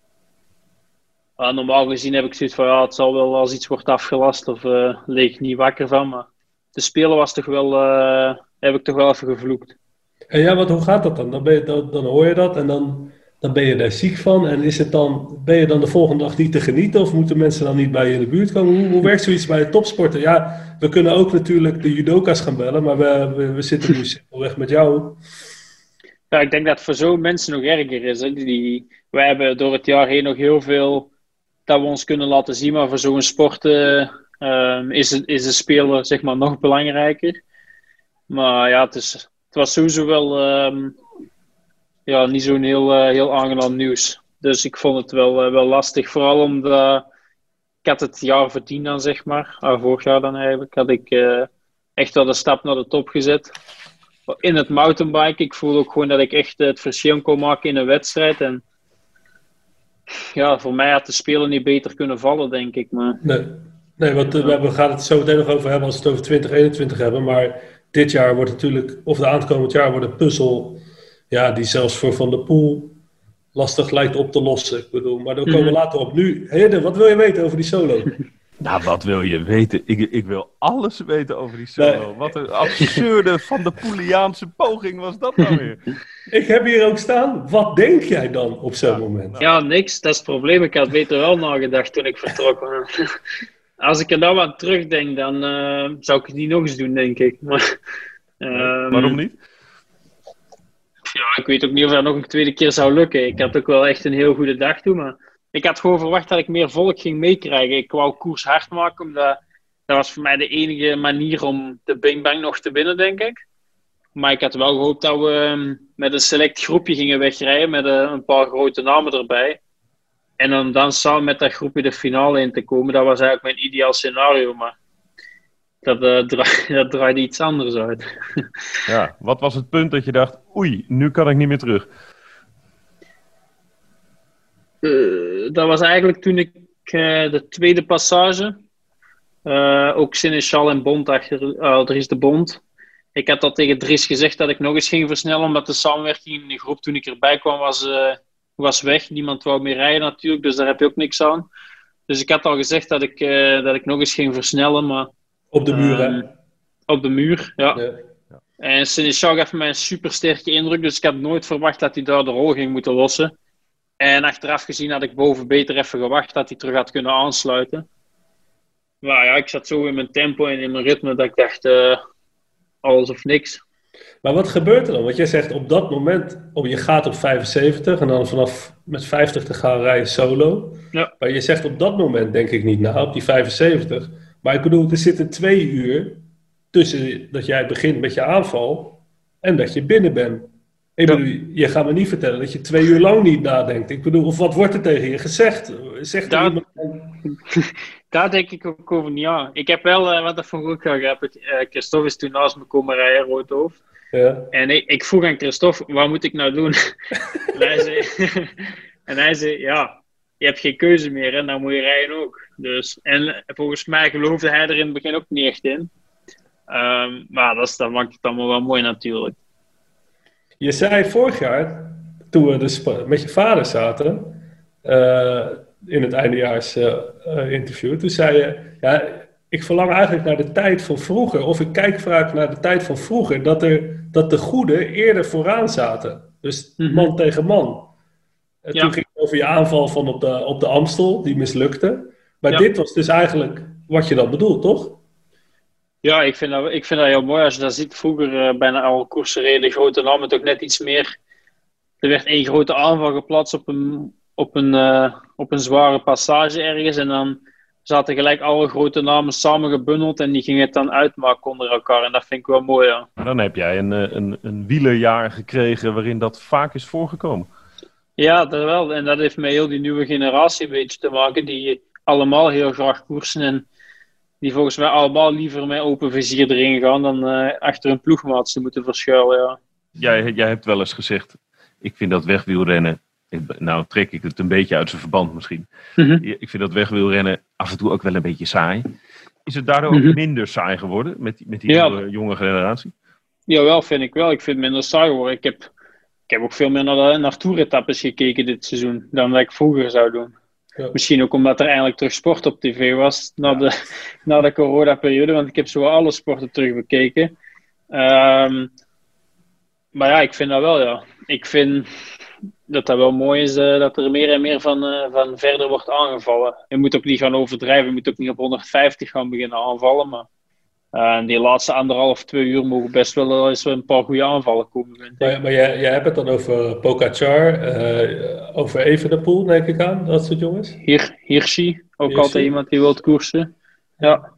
uh, normaal gezien heb ik zoiets van, ja, het zal wel als iets wordt afgelast of uh, leeg niet wakker van. Maar te spelen was toch wel... Uh, heb ik toch wel even gevloekt. En ja, wat, hoe gaat dat dan? Dan, ben je, dan, dan hoor je dat en dan... Dan ben je daar ziek van en is het dan, ben je dan de volgende dag niet te genieten of moeten mensen dan niet bij je in de buurt komen? Hoe, hoe werkt zoiets bij topsporten? Ja, we kunnen ook natuurlijk de judoka's gaan bellen, maar we, we, we zitten nu simpelweg met jou. Ja, ik denk dat het voor zo'n mensen nog erger is. Hè. Die, wij hebben door het jaar heen nog heel veel dat we ons kunnen laten zien, maar voor zo'n sport uh, uh, is, is de speler zeg maar nog belangrijker. Maar ja, het, is, het was sowieso wel... Um, Ja, niet zo'n heel, uh, heel aangenaam nieuws. Dus ik vond het wel, uh, wel lastig. Vooral omdat ik had het jaar verdiend dan, zeg maar. Uh, vorig jaar dan eigenlijk. Had ik uh, echt wel de stap naar de top gezet. In het mountainbike. Ik voelde ook gewoon dat ik echt het verschil kon maken in een wedstrijd. En ja, voor mij had de Spelen niet beter kunnen vallen, denk ik. Maar... Nee, nee want uh, we gaan het zo meteen nog over hebben als we het over twintig eenentwintig hebben. Maar dit jaar wordt natuurlijk, of de aankomend jaar wordt een puzzel... Ja, die zelfs voor Van der Poel lastig lijkt op te lossen. Ik bedoel, maar daar komen we later op. Nu, Hidde, wat wil je weten over die solo? Nou, wat wil je weten? Ik, ik wil alles weten over die solo. Nee. Wat een absurde Van der Poeliaanse poging was dat nou weer? Ik heb hier ook staan. Wat denk jij dan op zo'n ja, moment? Ja, niks. Dat is het probleem. Ik had beter wel nagedacht toen ik vertrok. Als ik er nou aan terugdenk, dan uh, zou ik het niet nog eens doen, denk ik. Maar, um, Waarom niet? Ja, ik weet ook niet of dat nog een tweede keer zou lukken. Ik had ook wel echt een heel goede dag toen, maar ik had gewoon verwacht dat ik meer volk ging meekrijgen. Ik wou koers hard maken, omdat dat was voor mij de enige manier om de Bing Bang nog te winnen, denk ik. Maar ik had wel gehoopt dat we met een select groepje gingen wegrijden, met een paar grote namen erbij. En om dan samen met dat groepje de finale in te komen, dat was eigenlijk mijn ideaal scenario, maar... Dat, uh, draai, dat draaide iets anders uit. Ja, wat was het punt dat je dacht, oei, nu kan ik niet meer terug? dat was eigenlijk toen ik uh, de tweede passage, uh, ook Seneschal en Bond achter uh, Dries de Bond. Ik had dat tegen Dries gezegd dat ik nog eens ging versnellen, omdat de samenwerking in de groep toen ik erbij kwam was, uh, was weg. Niemand wou meer rijden natuurlijk, dus daar heb je ook niks aan. Dus ik had al gezegd dat ik, uh, dat ik nog eens ging versnellen, maar... Op de muur, uh, hè? Op de muur, ja. ja. En Seneschal gaf mij een super sterke indruk, dus ik had nooit verwacht dat hij daar de rol ging moeten lossen. En achteraf gezien had ik boven beter even gewacht dat hij terug had kunnen aansluiten. Maar ja, ik zat zo in mijn tempo en in mijn ritme dat ik dacht, uh, alles of niks. Maar wat gebeurt er dan? Want jij zegt op dat moment, op, je gaat op vijfenzeventig en dan vanaf met vijftig te gaan rijden solo. Ja. Maar je zegt op dat moment denk ik niet na, op die vijfenzeventig. Maar ik bedoel, er zitten twee uur tussen dat jij begint met je aanval en dat je binnen bent. Ik Ja. bedoel, je gaat me niet vertellen dat je twee uur lang niet nadenkt. Ik bedoel, of wat wordt er tegen je gezegd? Zegt er Daar, iemand... daar denk ik ook over na. Ik heb wel, uh, wat dat van goed gehad, uh, Christophe is toen naast me komen rijden, Roodhoofd. Ja. En ik, ik vroeg aan Christophe, wat moet ik nou doen? en, hij zei, en hij zei, ja, je hebt geen keuze meer en dan moet je rijden ook. Dus, en volgens mij geloofde hij er in het begin ook niet echt in. Um, maar dat, is, dat maakt het allemaal wel mooi natuurlijk. Je zei vorig jaar, toen we dus met je vader zaten, uh, in het eindejaars uh, uh, interview, toen zei je, ja, ik verlang eigenlijk naar de tijd van vroeger, of ik kijk vaak naar de tijd van vroeger, dat, er, dat de goeden eerder vooraan zaten. Dus man mm-hmm. tegen man. En ja. Toen ging het over je aanval van op de, op de Amstel, die mislukte. Maar ja. Dit was dus eigenlijk wat je dan bedoelt, toch? Ja, ik vind, dat, ik vind dat heel mooi. Als je dat ziet, vroeger uh, bijna alle koersen reden grote namen toch net iets meer. Er werd één grote aanval geplaatst op een, op een, uh, op een zware passage ergens. En dan zaten gelijk alle grote namen samen gebundeld en die gingen het dan uitmaken onder elkaar. En dat vind ik wel mooi, ja. Dan heb jij een, een, een wielerjaar gekregen waarin dat vaak is voorgekomen. Ja, dat wel. En dat heeft met heel die nieuwe generatie een beetje te maken, die allemaal heel graag koersen en die volgens mij allemaal liever met open vizier erin gaan dan uh, achter een ploegmaat te moeten verschuilen, ja. Jij, jij hebt wel eens gezegd, ik vind dat wegwielrennen, nou trek ik het een beetje uit zijn verband misschien. Mm-hmm. Ik vind dat wegwielrennen af en toe ook wel een beetje saai. Is het daardoor mm-hmm. ook minder saai geworden met, met die ja. nieuwe, jonge generatie? Jawel, vind ik wel. Ik vind het minder saai geworden. Ik heb, ik heb ook veel meer naar, de, naar toeretappes gekeken dit seizoen dan dat ik vroeger zou doen. Ja. Misschien ook omdat er eindelijk terug sport op tv was na de, na de corona-periode, want ik heb zo alle sporten terug bekeken. Um, maar ja, ik vind dat wel, ja. Ik vind dat dat wel mooi is uh, dat er meer en meer van, uh, van verder wordt aangevallen. Je moet ook niet gaan overdrijven, je moet ook niet op honderdvijftig gaan beginnen aanvallen, maar uh, die laatste anderhalf, twee uur mogen best wel eens een paar goede aanvallen komen. Vind ik. Maar, maar jij, jij hebt het dan over Pogacar, uh, over Evenepoel, denk ik aan, dat soort jongens? Hier, Hirschi, ook Hirschi. Altijd iemand die wil koersen. Ja.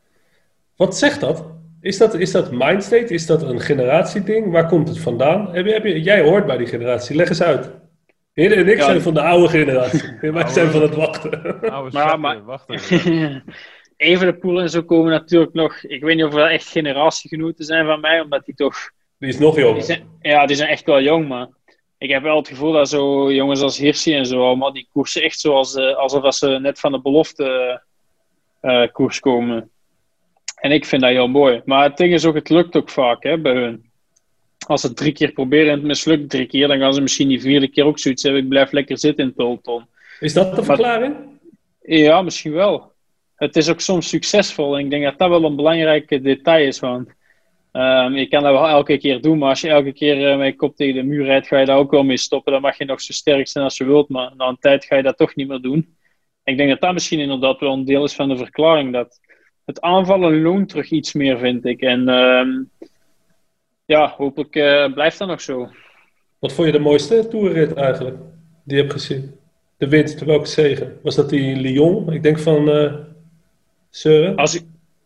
Wat zegt dat? Is dat, is dat mindstate? Is dat een generatieding? Waar komt het vandaan? Heb je, heb je, jij hoort bij die generatie, leg eens uit. Hidde en ik ja. zijn van de oude generatie. Wij oude, zijn van het wachten. Oude maar, maar, wachten. Evenepoel en zo komen natuurlijk nog... Ik weet niet of dat echt generatiegenoten zijn van mij, omdat die toch... Die is nog jong. Die zijn, ja, die zijn echt wel jong, maar... Ik heb wel het gevoel dat zo jongens als Hirschi en zo allemaal, die koersen echt zoals, uh, alsof ze net van de belofte uh, koers komen. En ik vind dat heel mooi. Maar het ding is ook, het lukt ook vaak hè, bij hun. Als ze het drie keer proberen en het mislukt drie keer, dan gaan ze misschien die vierde keer ook zoiets hebben. Ik blijf lekker zitten in het peloton. Is dat de verklaring? Maar, ja, misschien wel. Het is ook soms succesvol. En ik denk dat dat wel een belangrijk detail is. Want um, je kan dat wel elke keer doen. Maar als je elke keer uh, met je kop tegen de muur rijdt, ga je daar ook wel mee stoppen. Dan mag je nog zo sterk zijn als je wilt. Maar na een tijd ga je dat toch niet meer doen. Ik denk dat dat misschien inderdaad wel een deel is van de verklaring. Dat het aanvallen loont terug iets meer, vind ik. En um, ja, hopelijk uh, blijft dat nog zo. Wat vond je de mooiste toerrit eigenlijk, die je hebt gezien? De winst, welke zege? Was dat die Lyon? Ik denk van uh, Søren? Als ik,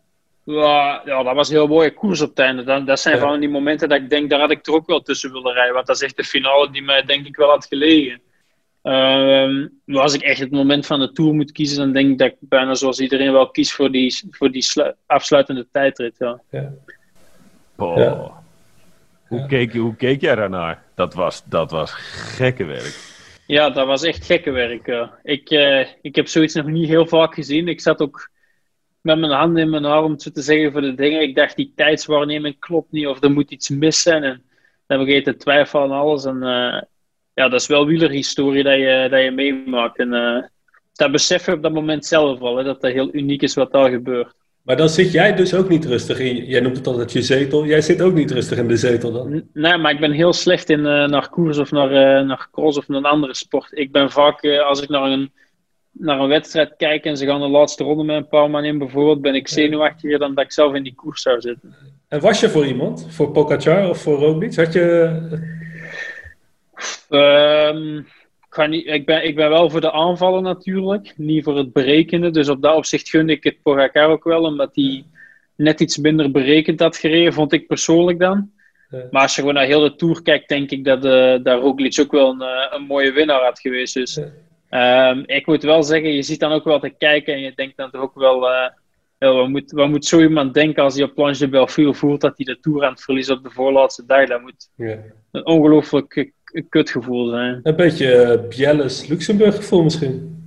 ja, ja, dat was een heel mooie koers op het einde. Dat, dat zijn ja. van die momenten dat ik denk, daar had ik er ook wel tussen willen rijden. Want dat is echt de finale die mij denk ik wel had gelegen. Um, maar als ik echt het moment van de Tour moet kiezen, dan denk ik dat ik bijna zoals iedereen wel kies voor die, voor die slu- afsluitende tijdrit. Ja. Ja. Oh. Ja. Hoe, keek, hoe keek jij daarnaar? Dat was, dat was gekke werk. Ja, dat was echt gekke werk. Ja. Ik, uh, ik heb zoiets nog niet heel vaak gezien. Ik zat ook met mijn handen in mijn haar, om het zo te zeggen, voor de dingen. Ik dacht, die tijdswaarneming klopt niet, of er moet iets mis zijn. En dan begin je te twijfelen aan alles. En uh, ja, dat is wel wielerhistorie dat je, dat je meemaakt. En uh, dat besef je op dat moment zelf al, hè, dat dat heel uniek is wat daar gebeurt. Maar dan zit jij dus ook niet rustig in, jij noemt het altijd je zetel, jij zit ook niet rustig in de zetel dan? Nee, maar ik ben heel slecht in uh, naar koers of naar, uh, naar cross of naar een andere sport. Ik ben vaak, uh, als ik naar een, naar een wedstrijd kijk en ze gaan de laatste ronde met een paar man in bijvoorbeeld, ben ik zenuwachtiger dan dat ik zelf in die koers zou zitten. En was je voor iemand? Voor Pogačar of voor Roglič? Had je... Um, ik, ga niet, ik, ben, ik ben wel voor de aanvallen natuurlijk, niet voor het berekenen. Dus op dat opzicht gunde ik het Pogačar ook wel, omdat hij net iets minder berekend had gereden, vond ik persoonlijk dan. Ja. Maar als je gewoon naar heel de Tour kijkt, denk ik dat, uh, dat Roglič ook wel een, een mooie winnaar had geweest. Dus ja. um, ik moet wel zeggen, je ziet dan ook wel te kijken en je denkt dan toch ook wel... Uh, ja, wat, moet, wat moet zo iemand denken als hij op Planche de Belleville voelt dat hij de Tour aan het verliezen op de voorlaatste dag? Dat moet ja. een ongelooflijk kutgevoel zijn. Een beetje uh, Bielis-Luxemburg gevoel misschien?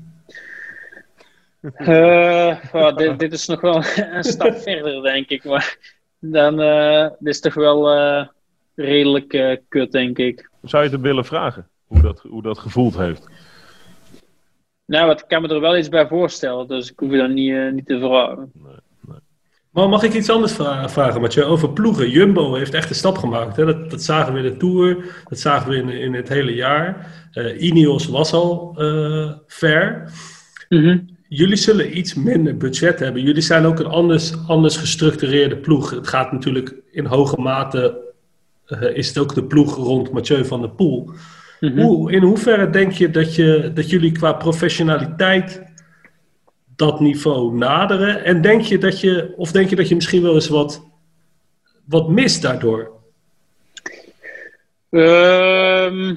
Uh, well, dit, dit is nog wel een stap verder, denk ik. Maar dan uh, dit is toch wel uh, redelijk uh, kut, denk ik. Zou je het willen vragen? Hoe dat, hoe dat gevoeld heeft? Nou, wat, ik kan me er wel iets bij voorstellen. Dus ik hoef je dan niet, uh, niet te vragen. Nee, nee. Maar mag ik iets anders vra- vragen, Mathieu? Over ploegen. Jumbo heeft echt een stap gemaakt. Hè? Dat, dat zagen we in de Tour. Dat zagen we in, in het hele jaar. Uh, Ineos was al uh, ver. Mm-hmm. Jullie zullen iets minder budget hebben. Jullie zijn ook een anders, anders gestructureerde ploeg. Het gaat natuurlijk in hoge mate... Uh, is het ook de ploeg rond Mathieu van der Poel. Mm-hmm. Hoe, in hoeverre denk je dat, je dat jullie qua professionaliteit dat niveau naderen? En denk je dat je, of denk je dat je misschien wel eens wat, wat mist daardoor? Um,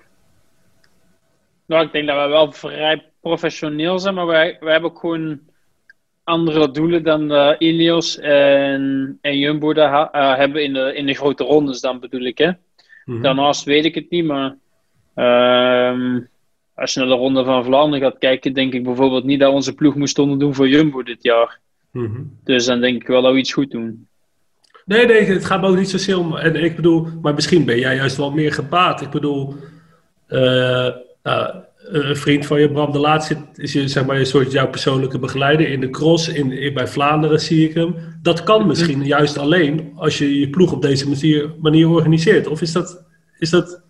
nou, ik denk dat we wel vrij professioneel zijn, maar wij, wij hebben ook gewoon andere doelen dan uh, Ineos en, en Jumbo dat ha- uh, hebben in de, in de grote rondes dan bedoel ik. Hè? Mm-hmm. Daarnaast weet ik het niet, maar um, als je naar de Ronde van Vlaanderen gaat kijken, denk ik bijvoorbeeld niet dat onze ploeg moest onderdoen voor Jumbo dit jaar. Mm-hmm. Dus dan denk ik wel dat we iets goed doen. Nee, nee, het gaat me ook niet zozeer om... En ik bedoel, maar misschien ben jij juist wel meer gebaat. Ik bedoel, uh, uh, een vriend van je, Bram de Laat, zit, is je, zeg maar, een soort jouw persoonlijke begeleider in de cross. In, in, bij Vlaanderen zie ik hem. Dat kan misschien juist alleen als je je ploeg op deze manier, manier organiseert. Of is dat... Is dat...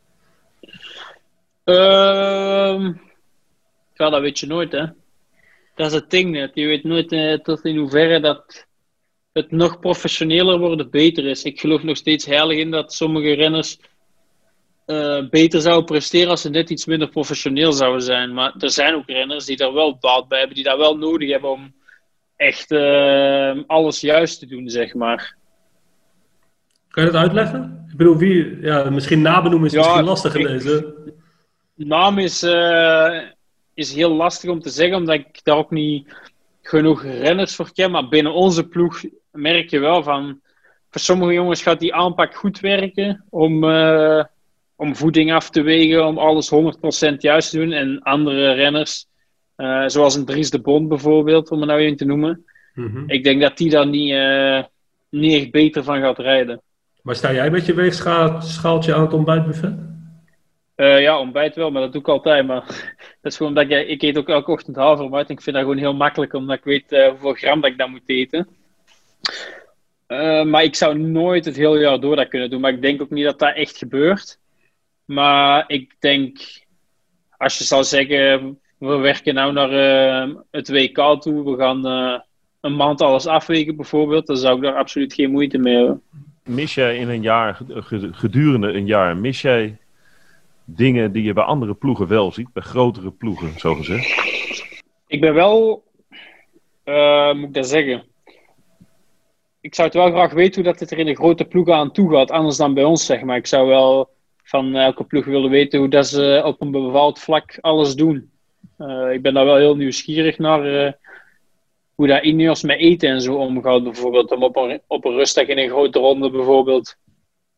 Um, ja, dat weet je nooit, hè. Dat is het ding net. Je weet nooit uh, tot in hoeverre dat het nog professioneler worden beter is. Ik geloof nog steeds heilig in dat sommige renners uh, beter zouden presteren als ze net iets minder professioneel zouden zijn. Maar er zijn ook renners die daar wel baat bij hebben, die dat wel nodig hebben om echt uh, alles juist te doen, zeg maar. Kan je dat uitleggen? Ik bedoel, wie, ja, misschien nabenoemen is ja, misschien lastig in deze. Naam is, uh, is heel lastig om te zeggen, omdat ik daar ook niet genoeg renners voor ken. Maar binnen onze ploeg merk je wel van... Voor sommige jongens gaat die aanpak goed werken om, uh, om voeding af te wegen, om alles honderd procent juist te doen. En andere renners, uh, zoals een Dries de Bond bijvoorbeeld, om er nou een te noemen. Mm-hmm. Ik denk dat die daar niet, uh, niet echt beter van gaat rijden. Maar sta jij met je weegschaaltje aan het ontbijtbuffet? Uh, ja, ontbijt wel, maar dat doe ik altijd. Maar dat is gewoon omdat ik, ik eet ook elke ochtend havermout. En ik vind dat gewoon heel makkelijk, omdat ik weet uh, hoeveel gram dat ik dat moet eten. Uh, maar ik zou nooit het hele jaar door dat kunnen doen. Maar ik denk ook niet dat dat echt gebeurt. Maar ik denk, als je zou zeggen, we werken nou naar uh, het W K toe. We gaan uh, een maand alles afwegen bijvoorbeeld. Dan zou ik daar absoluut geen moeite mee hebben. Mis jij in een jaar, gedurende een jaar, mis jij dingen die je bij andere ploegen wel ziet? Bij grotere ploegen, zo gezegd? Ik ben wel, uh, moet ik dat zeggen... Ik zou het wel graag weten hoe dat het er in de grote ploegen aan toe gaat, anders dan bij ons, zeg maar. Ik zou wel van elke ploeg willen weten hoe dat ze op een bepaald vlak alles doen. Uh, ik ben daar wel heel nieuwsgierig naar uh, hoe dat Ineos met eten en zo omgaat, bijvoorbeeld. Om op een, op een rustdag in een grote ronde bijvoorbeeld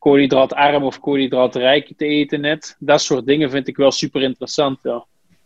koolhydraatarm of koolhydraatrijk te eten net. Dat soort dingen vind ik wel super interessant, ja.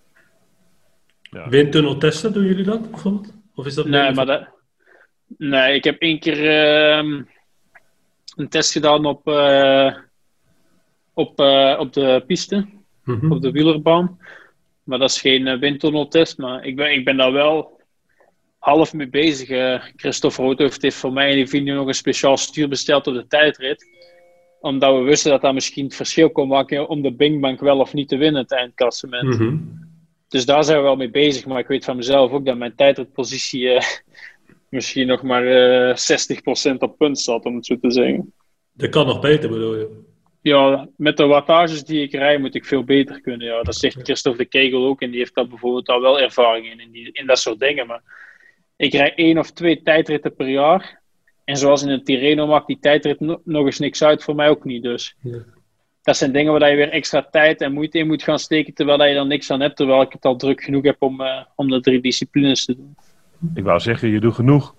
ja. Windtunneltesten, doen jullie dat bijvoorbeeld? Of is dat nee, maar dat, nee, ik heb één keer uh, een test gedaan op, uh, op, uh, op de piste, mm-hmm. op de wielerbaan. Maar dat is geen uh, windtunneltest, maar ik ben, ik ben daar wel half mee bezig. Uh, Christophe Roodhoofd heeft voor mij in die video nog een speciaal stuur besteld op de tijdrit. Omdat we wisten dat dat misschien het verschil kon maken om de Bingbank wel of niet te winnen, het eindklassement. Mm-hmm. Dus daar zijn we wel mee bezig. Maar ik weet van mezelf ook dat mijn tijdritpositie uh, misschien nog maar uh, zestig procent op punt staat, om het zo te zeggen. Dat kan nog beter, bedoel je? Ja, met de wattages die ik rij moet ik veel beter kunnen. Ja. Dat zegt Christophe de Kegel ook. En die heeft daar bijvoorbeeld al wel ervaring in, in, die, in dat soort dingen. Maar ik rij één of twee tijdritten per jaar. En zoals in het Tirreno maakt die tijdrit no- nog eens niks uit, voor mij ook niet. Dus ja. Dat zijn dingen waar je weer extra tijd en moeite in moet gaan steken, terwijl je er niks aan hebt. Terwijl ik het al druk genoeg heb om, uh, om de drie disciplines te doen. Ik wou zeggen, je doet genoeg.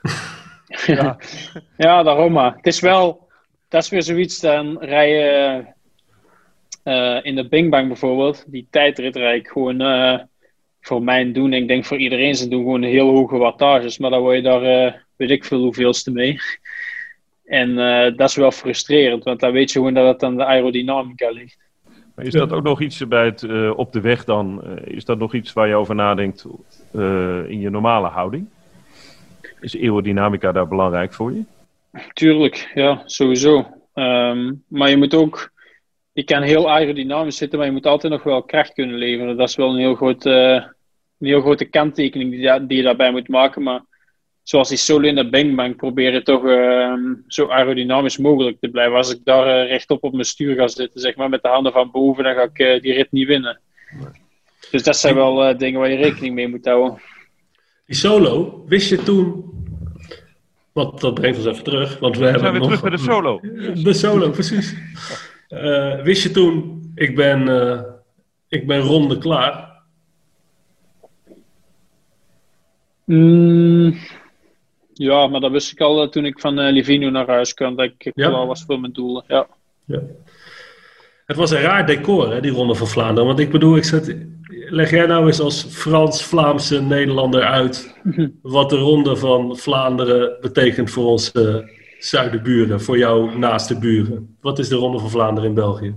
ja. ja, daarom maar. Het is wel... Dat is weer zoiets, dan rij je uh, in de Bingbank bijvoorbeeld. Die tijdrit rij ik gewoon uh, voor mijn doen. En ik denk voor iedereen zijn doen gewoon heel hoge wattages. Maar dan word je daar, uh, weet ik veel hoeveelste mee. En uh, dat is wel frustrerend. Want dan weet je gewoon dat het aan de aerodynamica ligt. Maar is dat ook nog iets bij het uh, op de weg dan? Uh, is dat nog iets waar je over nadenkt uh, in je normale houding? Is aerodynamica daar belangrijk voor je? Tuurlijk, ja, sowieso. Um, maar je moet ook... Je kan heel aerodynamisch zitten, maar je moet altijd nog wel kracht kunnen leveren. Dat is wel een heel, groot, uh, een heel grote kanttekening die, die je daarbij moet maken. Maar zoals die solo in de Bingbank probeer je toch uh, zo aerodynamisch mogelijk te blijven. Als ik daar uh, rechtop op mijn stuur ga zitten, zeg maar, met de handen van boven, dan ga ik uh, die rit niet winnen. Dus dat zijn wel uh, dingen waar je rekening mee moet houden. Die solo, wist je toen... Want dat brengt ons even terug. Want we, we zijn weer nog... terug bij de solo. De solo, precies. Uh, wist je toen, ik ben, uh, ik ben ronde klaar? Mm, ja, maar dat wist ik al uh, toen ik van uh, Livigno naar huis kwam. Dat ik ja? klaar was voor mijn doelen. Ja. Ja. Het was een raar decor, hè, die Ronde van Vlaanderen. Want ik bedoel, ik zet, leg jij nou eens als Frans-Vlaamse Nederlander uit wat de Ronde van Vlaanderen betekent voor onze uh, zuidenburen, voor jouw naaste buren. Wat is de Ronde van Vlaanderen in België?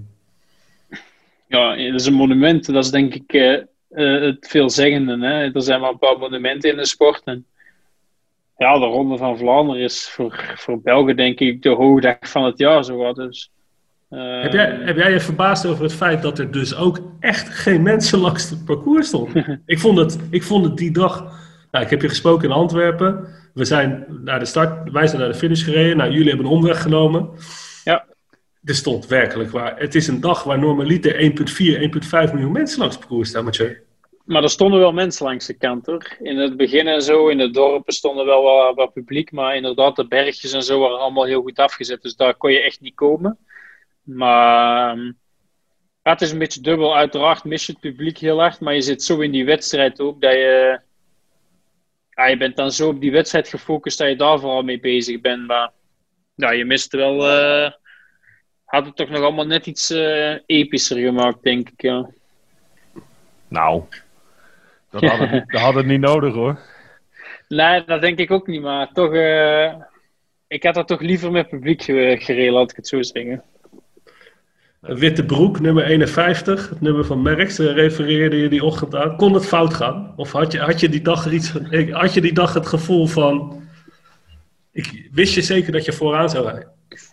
Ja, dat is een monument. Dat is denk ik uh, uh, het veelzeggende. Hè? Er zijn maar een paar monumenten in de sport. En ja, de Ronde van Vlaanderen is voor, voor Belgen denk ik de hoogdag van het jaar. Zo wat. Dus, uh, heb, jij, heb jij je verbaasd over het feit dat er dus ook echt geen mensen langs het parcours stonden? ik, vond het, ik vond het die dag... Nou, ik heb je gesproken in Antwerpen. We zijn naar de start, wij zijn naar de finish gereden. Nou, jullie hebben een omweg genomen. Ja. Er stond werkelijk waar. Het is een dag waar normaliter één komma vier, één komma vijf miljoen mensen langs het parcours staan, Mathieu. Maar er stonden wel mensen langs de kant, hoor. In het begin en zo, in de dorpen stonden wel wat, wat publiek. Maar inderdaad, de bergjes en zo waren allemaal heel goed afgezet. Dus daar kon je echt niet komen. Maar ja, het is een beetje dubbel. Uiteraard mis je het publiek heel hard. Maar je zit zo in die wedstrijd ook dat je... Ja, je bent dan zo op die wedstrijd gefocust dat je daar vooral mee bezig bent. Maar ja, je mist wel... Uh, had het toch nog allemaal net iets uh, epischer gemaakt, denk ik, ja. Nou, dat had het, niet, dat had het niet nodig, hoor. Nee, dat denk ik ook niet, maar toch... Uh, ik had dat toch liever met publiek gereden, laat ik het zo zeggen. Witte broek, nummer eenenvijftig, het nummer van Merckx, refereerde je die ochtend aan. Kon het fout gaan? Of had je, had je, die, dag er iets, had je die dag het gevoel van... Ik, wist je zeker dat je vooraan zou rijden?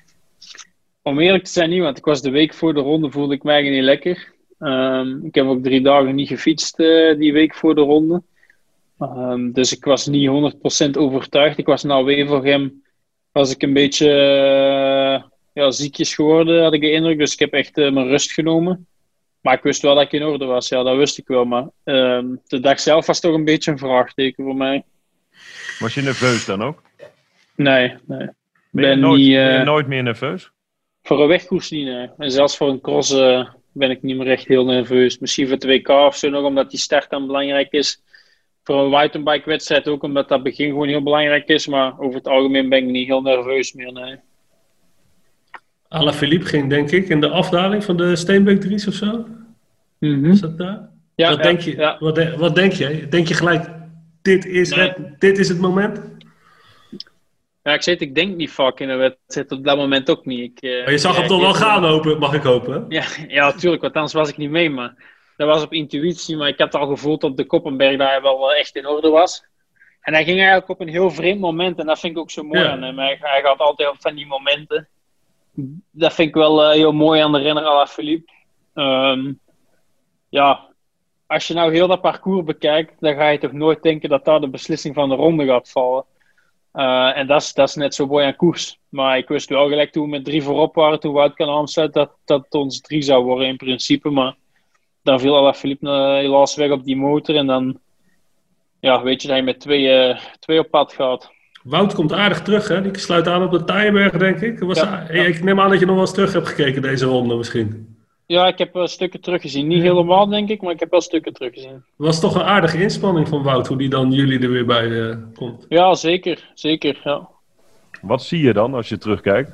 Om eerlijk te zijn niet, want ik was de week voor de ronde, voelde ik mij niet lekker. Um, ik heb ook drie dagen niet gefietst uh, die week voor de ronde. Um, dus ik was niet honderd procent overtuigd. Ik was nou weer voor hem, was ik een beetje... Uh, Ja, ziekjes geworden, had ik de indruk. Dus ik heb echt uh, mijn rust genomen. Maar ik wist wel dat ik in orde was. Ja, dat wist ik wel. Maar uh, de dag zelf was toch een beetje een vraagteken voor mij. Was je nerveus dan ook? Nee, nee. Ben je, ben nooit, niet, uh, ben je nooit meer nerveus? Voor een wegkoers niet, nee. En zelfs voor een cross uh, ben ik niet meer echt heel nerveus. Misschien voor het W K of zo nog, omdat die start dan belangrijk is. Voor een mountainbike wedstrijd ook, omdat dat begin gewoon heel belangrijk is. Maar over het algemeen ben ik niet heel nerveus meer, nee. Alaphilippe ging, denk ik, in de afdaling van de Steenbeek-Dries of zo. Mm-hmm. Is dat daar? Ja, wat, ja, denk je, ja. wat, de, wat denk jij? Denk je gelijk, dit is, Nee. het, dit is het moment? Ja, ik zei het, ik denk niet vaak in een wedstrijd. Op dat moment ook niet. Ik, uh, Maar je zag hem toch wel gaan hopen, mag ik hopen? Ja, ja, natuurlijk, want anders was ik niet mee. Maar dat was op intuïtie. Maar ik had al gevoeld op de Koppenberg dat hij wel echt in orde was. En hij ging eigenlijk op een heel vreemd moment. En dat vind ik ook zo mooi Ja. aan hem. Hij, hij gaat altijd op van die momenten. Dat vind ik wel uh, heel mooi aan de renner Alaphilippe. Um, ja, als je nou heel dat parcours bekijkt, dan ga je toch nooit denken dat daar de beslissing van de ronde gaat vallen. Uh, en dat is, dat is net zo mooi aan koers. Maar ik wist wel gelijk toen we met drie voorop waren, toen Wout kan aansluiten, dat, dat het ons drie zou worden in principe. Maar dan viel Alaphilippe uh, helaas weg op die motor. En dan ja, weet je dat je met twee, uh, twee op pad gaat. Wout komt aardig terug, hè? Die sluit aan op de Taaienberg, denk ik. Was Ja, a- ja. Ik neem aan dat je nog wel eens terug hebt gekeken deze ronde misschien. Ja, ik heb uh, stukken teruggezien. Niet helemaal, denk ik, maar ik heb wel stukken teruggezien. Het was toch een aardige inspanning van Wout, hoe die dan jullie er weer bij uh, komt. Ja, zeker. Zeker, ja. Wat zie je dan als je terugkijkt?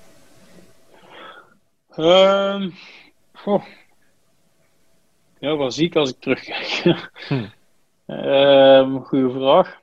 Um, goh. Ja, wat zie ik als ik terugkijk? Hm. um, goeie vraag.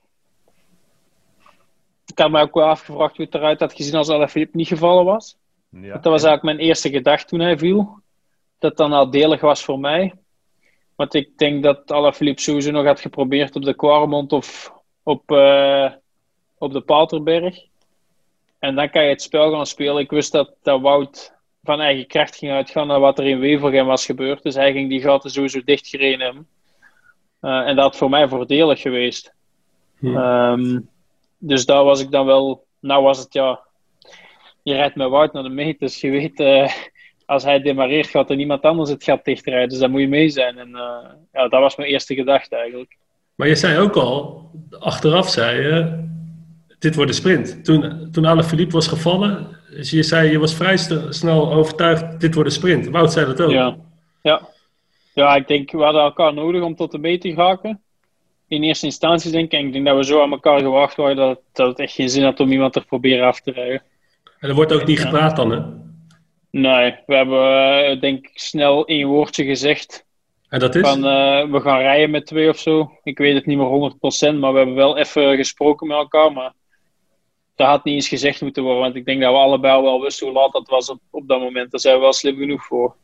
Ik had me ook wel afgevraagd hoe het eruit had gezien als Alaphilippe niet gevallen was. Ja. Dat was eigenlijk mijn eerste gedachte toen hij viel. Dat dan nadelig was voor mij. Want ik denk dat Alaphilippe sowieso nog had geprobeerd op de Kwaremond of op, uh, op de Paterberg. En dan kan je het spel gaan spelen. Ik wist dat, dat Wout van eigen kracht ging uitgaan naar wat er in Wevelgem was gebeurd. Dus hij ging die gaten sowieso dichtgereden hebben. Uh, en dat had voor mij voordelig geweest. Hm. Um, dus daar was ik dan wel... Nou was het ja... Je rijdt met Wout naar de meet, dus je weet... Uh, als hij demareert, gaat er niemand anders het gat dichtrijden. Dus daar moet je mee zijn. En uh, ja, dat was mijn eerste gedachte eigenlijk. Maar je zei ook al, achteraf zei je, dit wordt een sprint. Toen, toen Alaphilippe was gevallen, dus je zei, je was vrij st- snel overtuigd, dit wordt een sprint. Wout zei dat ook. Ja. Ja. Ja, ik denk, we hadden elkaar nodig om tot de meet te geraken. In eerste instantie denk ik. En ik denk dat we zo aan elkaar gewacht waren dat, dat het echt geen zin had om iemand te proberen af te rijden. En er wordt ook niet Ja. gepraat dan, hè? Nee, we hebben uh, denk ik snel één woordje gezegd. En dat is? Van, uh, we gaan rijden met twee of zo. Ik weet het niet meer honderd procent, maar we hebben wel even gesproken met elkaar. Maar dat had niet eens gezegd moeten worden, want ik denk dat we allebei wel wisten hoe laat dat was op, op dat moment. Daar zijn we wel slim genoeg voor.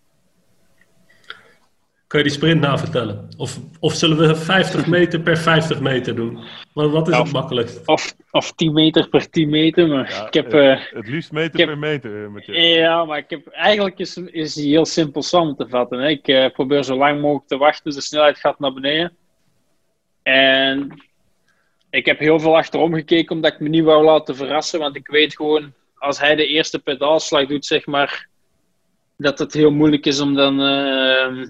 Kun je die sprint navertellen? Of, of zullen we vijftig meter per vijftig meter doen? Wat, wat is Ja, het makkelijkst? Of, of tien meter per tien meter, maar Ja, ik heb... het, Uh, het liefst meter ik heb- per meter. eh, Met je. Ja, maar ik heb, eigenlijk is, is die heel simpel samen te vatten. Hè. Ik uh, probeer zo lang mogelijk te wachten, de snelheid gaat naar beneden. En ik heb heel veel achterom gekeken, omdat ik me niet wou laten verrassen. Want ik weet gewoon, als hij de eerste pedaalslag doet, zeg maar, dat het heel moeilijk is om dan... Uh,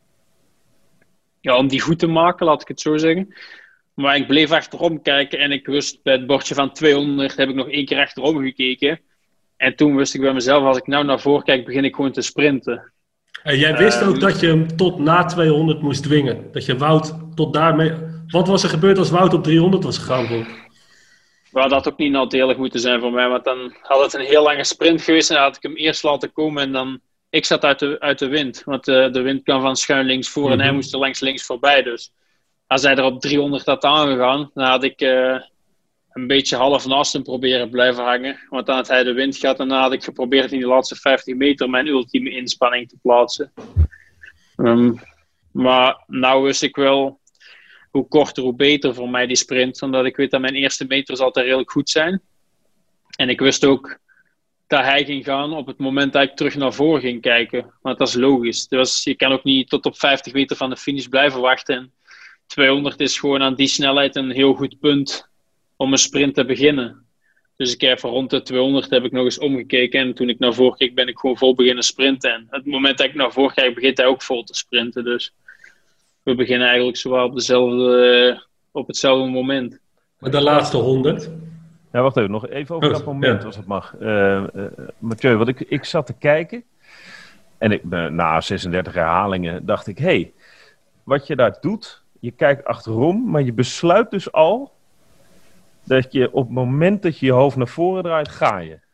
ja, om die goed te maken, laat ik het zo zeggen. Maar ik bleef achterom kijken en ik wist bij het bordje van tweehonderd heb ik nog één keer achterom gekeken. En toen wist ik bij mezelf, als ik nou naar voren kijk, begin ik gewoon te sprinten. En jij wist Um, ook dat je hem tot na tweehonderd moest dwingen. Dat je Wout tot daarmee... Wat was er gebeurd als Wout op driehonderd was gegaan? Bro? Maar dat had ook niet nadelig moeten zijn voor mij, want dan had het een heel lange sprint geweest en dan had ik hem eerst laten komen en dan... Ik zat uit de, uit de wind, want uh, de wind kan van schuin links voor en hij moest er langs links voorbij. Dus als hij er op driehonderd had aangegaan, dan had ik uh, een beetje half naast hem proberen blijven hangen. Want dan had hij de wind gehad en dan had ik geprobeerd in die laatste vijftig meter mijn ultieme inspanning te plaatsen. Um, maar nou wist ik wel hoe korter hoe beter voor mij die sprint, omdat ik weet dat mijn eerste meters altijd redelijk goed zijn. En ik wist ook dat hij ging gaan op het moment dat ik terug naar voren ging kijken. Want dat is logisch. Dus je kan ook niet tot op vijftig meter van de finish blijven wachten. En tweehonderd is gewoon aan die snelheid een heel goed punt om een sprint te beginnen. Dus ik heb rond de tweehonderd heb ik nog eens omgekeken. En toen ik naar voren keek, ben ik gewoon vol beginnen sprinten. En het moment dat ik naar voren kijk, begint hij ook vol te sprinten. Dus we beginnen eigenlijk zowel op, dezelfde, op hetzelfde moment. Maar de laatste honderd. Ja, wacht even. Nog even over Oh, dat moment, ja. als het mag. Uh, uh, Mathieu, want ik, ik zat te kijken. En ik, uh, na zesendertig herhalingen dacht ik... Hé, hey, wat je daar doet... Je kijkt achterom, maar je besluit dus al... dat je op het moment dat je je hoofd naar voren draait, ga je.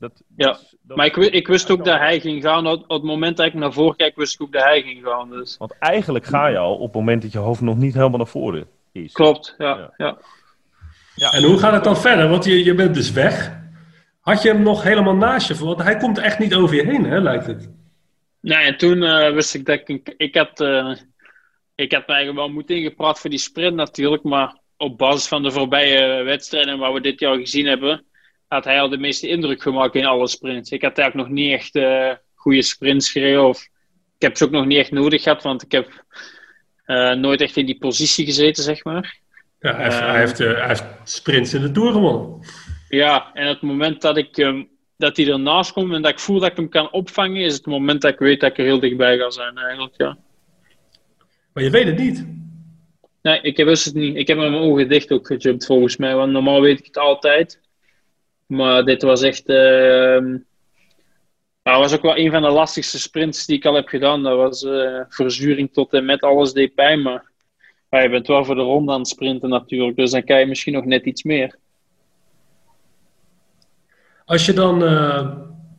Dat, Ja, dat, dat, maar ik, ik wist ook dat hij ging gaan. Op, op het moment dat ik naar voren kijk, wist ik ook dat hij ging gaan. Dus. Want eigenlijk ga je al op het moment dat je hoofd nog niet helemaal naar voren is. Klopt, ja. Ja. ja. Ja. En hoe gaat het dan verder? Want je, je bent dus weg. Had je hem nog helemaal naast je? Want hij komt echt niet over je heen, hè, lijkt het. Nee, en toen uh, wist ik dat ik... Ik had, uh, ik had me eigenlijk wel moed ingepraat voor die sprint natuurlijk. Maar op basis van de voorbije wedstrijden waar we dit jaar gezien hebben, had hij al de meeste indruk gemaakt in alle sprints. Ik had eigenlijk nog niet echt uh, goede sprints gereden. Of, ik heb ze ook nog niet echt nodig gehad, want ik heb uh, nooit echt in die positie gezeten, zeg maar. Ja, hij heeft, uh, hij heeft, uh, hij heeft sprints in de Tour gewonnen. Ja, en het moment dat, ik, um, dat hij ernaast komt en dat ik voel dat ik hem kan opvangen, is het moment dat ik weet dat ik er heel dichtbij ga zijn eigenlijk, ja. Maar je weet het niet. Nee, ik wist het niet. Ik heb met mijn ogen dicht ook gejumpt volgens mij, want normaal weet ik het altijd. Maar dit was echt... Uh, dat was ook wel een van de lastigste sprints die ik al heb gedaan. Dat was uh, verzuring tot en met alles deed pijn, maar ja, je bent wel voor de ronde aan het sprinten natuurlijk, dus dan kan je misschien nog net iets meer. Als je dan uh,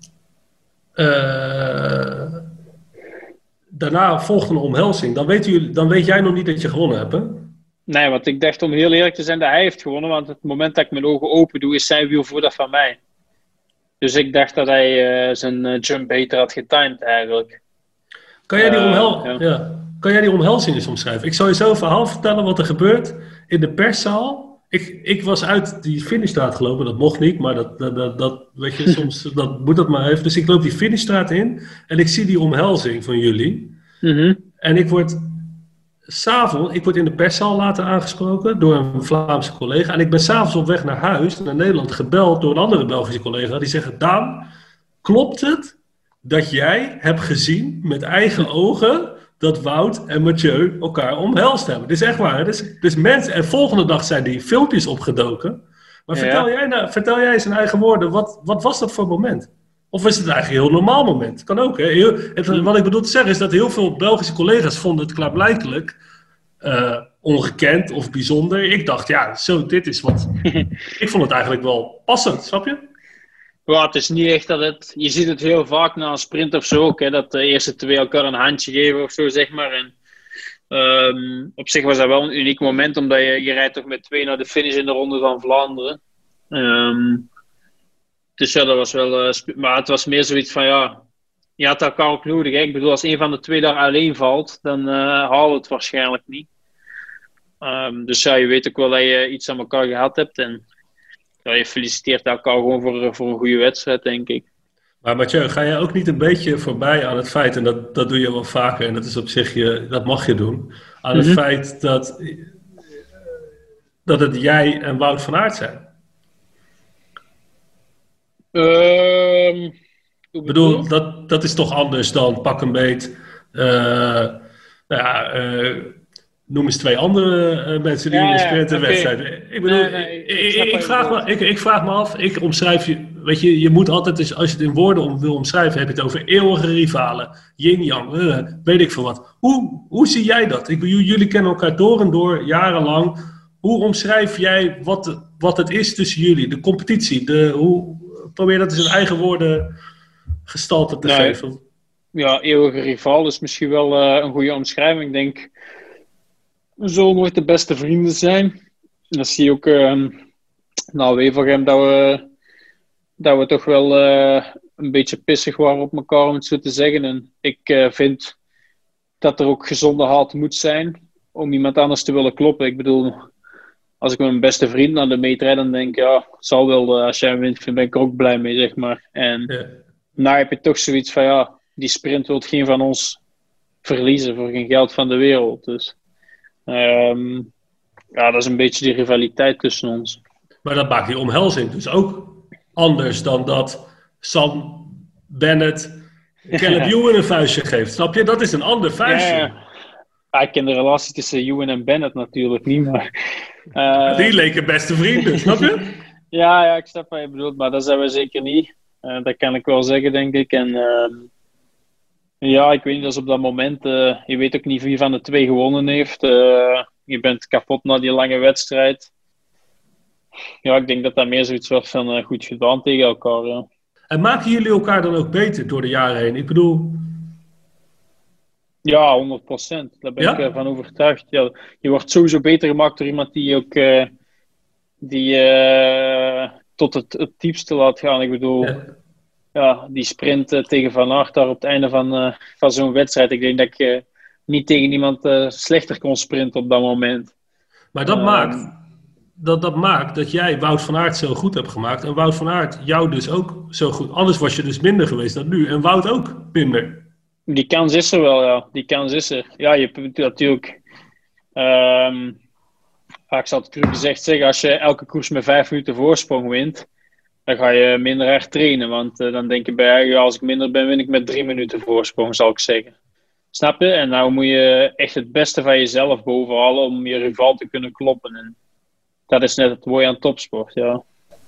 uh, daarna volgt een omhelzing, dan weet, u, dan weet jij nog niet dat je gewonnen hebt, hè? Nee, want ik dacht om heel eerlijk te zijn dat hij heeft gewonnen, want het moment dat ik mijn ogen open doe, is zijn wiel voor dat van mij. Dus ik dacht dat hij uh, zijn uh, jump beter had getimed eigenlijk. Kan jij die, uh, omhel- ja. Ja. Kan jij die omhelzing eens omschrijven? Ik zal je zo een verhaal vertellen wat er gebeurt in de perszaal. Ik, ik was uit die finishstraat gelopen, dat mocht niet, maar dat, dat, dat, dat weet je, soms dat moet dat maar even. Dus ik loop die finishstraat in en ik zie die omhelzing van jullie. Mm-hmm. En ik word s'avonds, ik word in de perszaal later aangesproken door een Vlaamse collega. En ik ben s'avonds op weg naar huis, naar Nederland, gebeld door een andere Belgische collega. Die zeggen, Daan, klopt het dat jij hebt gezien met eigen ogen dat Wout en Mathieu elkaar omhelst hebben? Dit is echt waar. Dus, dus mensen, en volgende dag zijn die filmpjes opgedoken. Maar Ja. vertel, jij nou, vertel jij eens in eigen woorden, wat, wat was dat voor moment? Of is het eigenlijk een heel normaal moment? Kan ook, hè? Heel, wat ik bedoel te zeggen is dat heel veel Belgische collega's vonden het klaarblijkelijk uh, ongekend of bijzonder. Ik dacht, ja, zo, dit is wat... ik vond het eigenlijk wel passend, snap je? Ja, het is niet echt dat het... Je ziet het heel vaak na een sprint of zo ook, hè, dat de eerste twee elkaar een handje geven of zo, zeg maar. En, um, op zich was dat wel een uniek moment, omdat je, je rijdt toch met twee naar de finish in de Ronde van Vlaanderen. Um, dus ja, dat was wel... Uh, sp- maar het was meer zoiets van, ja... Je had elkaar ook nodig, hè. Ik bedoel, als een van de twee daar alleen valt, dan uh, halen we het waarschijnlijk niet. Um, dus ja, je weet ook wel dat je iets aan elkaar gehad hebt en... Ja, je feliciteert elkaar gewoon voor, voor een goede wedstrijd, denk ik. Maar Mathieu, ga jij ook niet een beetje voorbij aan het feit, en dat, dat doe je wel vaker, en dat is op zich, je, dat mag je doen, aan het mm-hmm. feit dat, dat het jij en Wout van Aert zijn? Um, Ik bedoel, dat, dat is toch anders dan pak een beet, uh, nou ja, uh, noem eens twee andere uh, mensen die ja, in de sprinterwedstrijd. Okay. Ik bedoel, nee, nee, ik, ik, ik, vraag me, ik, ik vraag me af, ik omschrijf je, weet je, je moet altijd, dus, als je het in woorden om, wil omschrijven, heb je het over eeuwige rivalen, yin-yang, uh, weet ik veel wat. Hoe, hoe zie jij dat? Ik bedoel, jullie kennen elkaar door en door, jarenlang. Hoe omschrijf jij wat, wat het is tussen jullie, de competitie? De, hoe, probeer dat eens in eigen woorden gestalte te nee, geven. Ja, eeuwige rivaal is misschien wel uh, een goede omschrijving, ik denk. We zullen nooit de beste vrienden zijn. En dat zie je ook uh, na Wevelgem dat we, dat we toch wel uh, een beetje pissig waren op elkaar, om het zo te zeggen. En ik uh, vind dat er ook gezonde haat moet zijn om iemand anders te willen kloppen. Ik bedoel, als ik met mijn beste vriend naar de meet rijd, dan denk ik, ja, het zal wel, uh, als jij wint, ben ik er ook blij mee, zeg maar. En ja. Nou heb je toch zoiets van, ja, die sprint wil geen van ons verliezen voor geen geld van de wereld. Dus... Um, ja, dat is een beetje die rivaliteit tussen ons. Maar dat maakt die omhelzing dus ook anders dan dat Sam Bennett Caleb Ewan een vuistje geeft. Snap je? Dat is een ander vuistje. Ja, ja. Ja, ik ken de relatie tussen Ewan en Bennett natuurlijk niet, maar... Uh, die leken beste vrienden, snap je? ja, ja, ik snap wat je bedoelt, maar dat zijn we zeker niet. Uh, dat kan ik wel zeggen, denk ik. En... Uh, Ja, ik weet niet, dat is op dat moment... Uh, je weet ook niet wie van de twee gewonnen heeft. Uh, je bent kapot na die lange wedstrijd. Ja, ik denk dat dat meer zoiets was van uh, goed gedaan tegen elkaar. Ja. En maken jullie elkaar dan ook beter door de jaren heen? Ik bedoel... Ja, honderd procent. Daar ben Ja? ik uh, van overtuigd. Ja, je wordt sowieso beter gemaakt door iemand die ook uh, die, uh, tot het, het diepste laat gaan. Ik bedoel, ja, ja die sprint uh, tegen Van Aert daar op het einde van, uh, van zo'n wedstrijd. Ik denk dat ik uh, niet tegen iemand uh, slechter kon sprinten op dat moment. Maar dat, Uh, maakt, dat, dat maakt dat jij Wout van Aert zo goed hebt gemaakt. En Wout van Aert jou dus ook zo goed. Anders was je dus minder geweest dan nu. En Wout ook minder. Die kans is er wel, ja. Die kans is er. Ja, je hebt natuurlijk... Um, ik zal het cru gezegd zeggen, als je elke koers met vijf minuten voorsprong wint, dan ga je minder hard trainen. Want uh, dan denk je bij, ja, als ik minder ben, win ik met drie minuten voorsprong, zal ik zeggen. Snap je? En nou moet je echt het beste van jezelf bovenhalen om je rival te kunnen kloppen. En dat is net het mooie aan topsport, ja.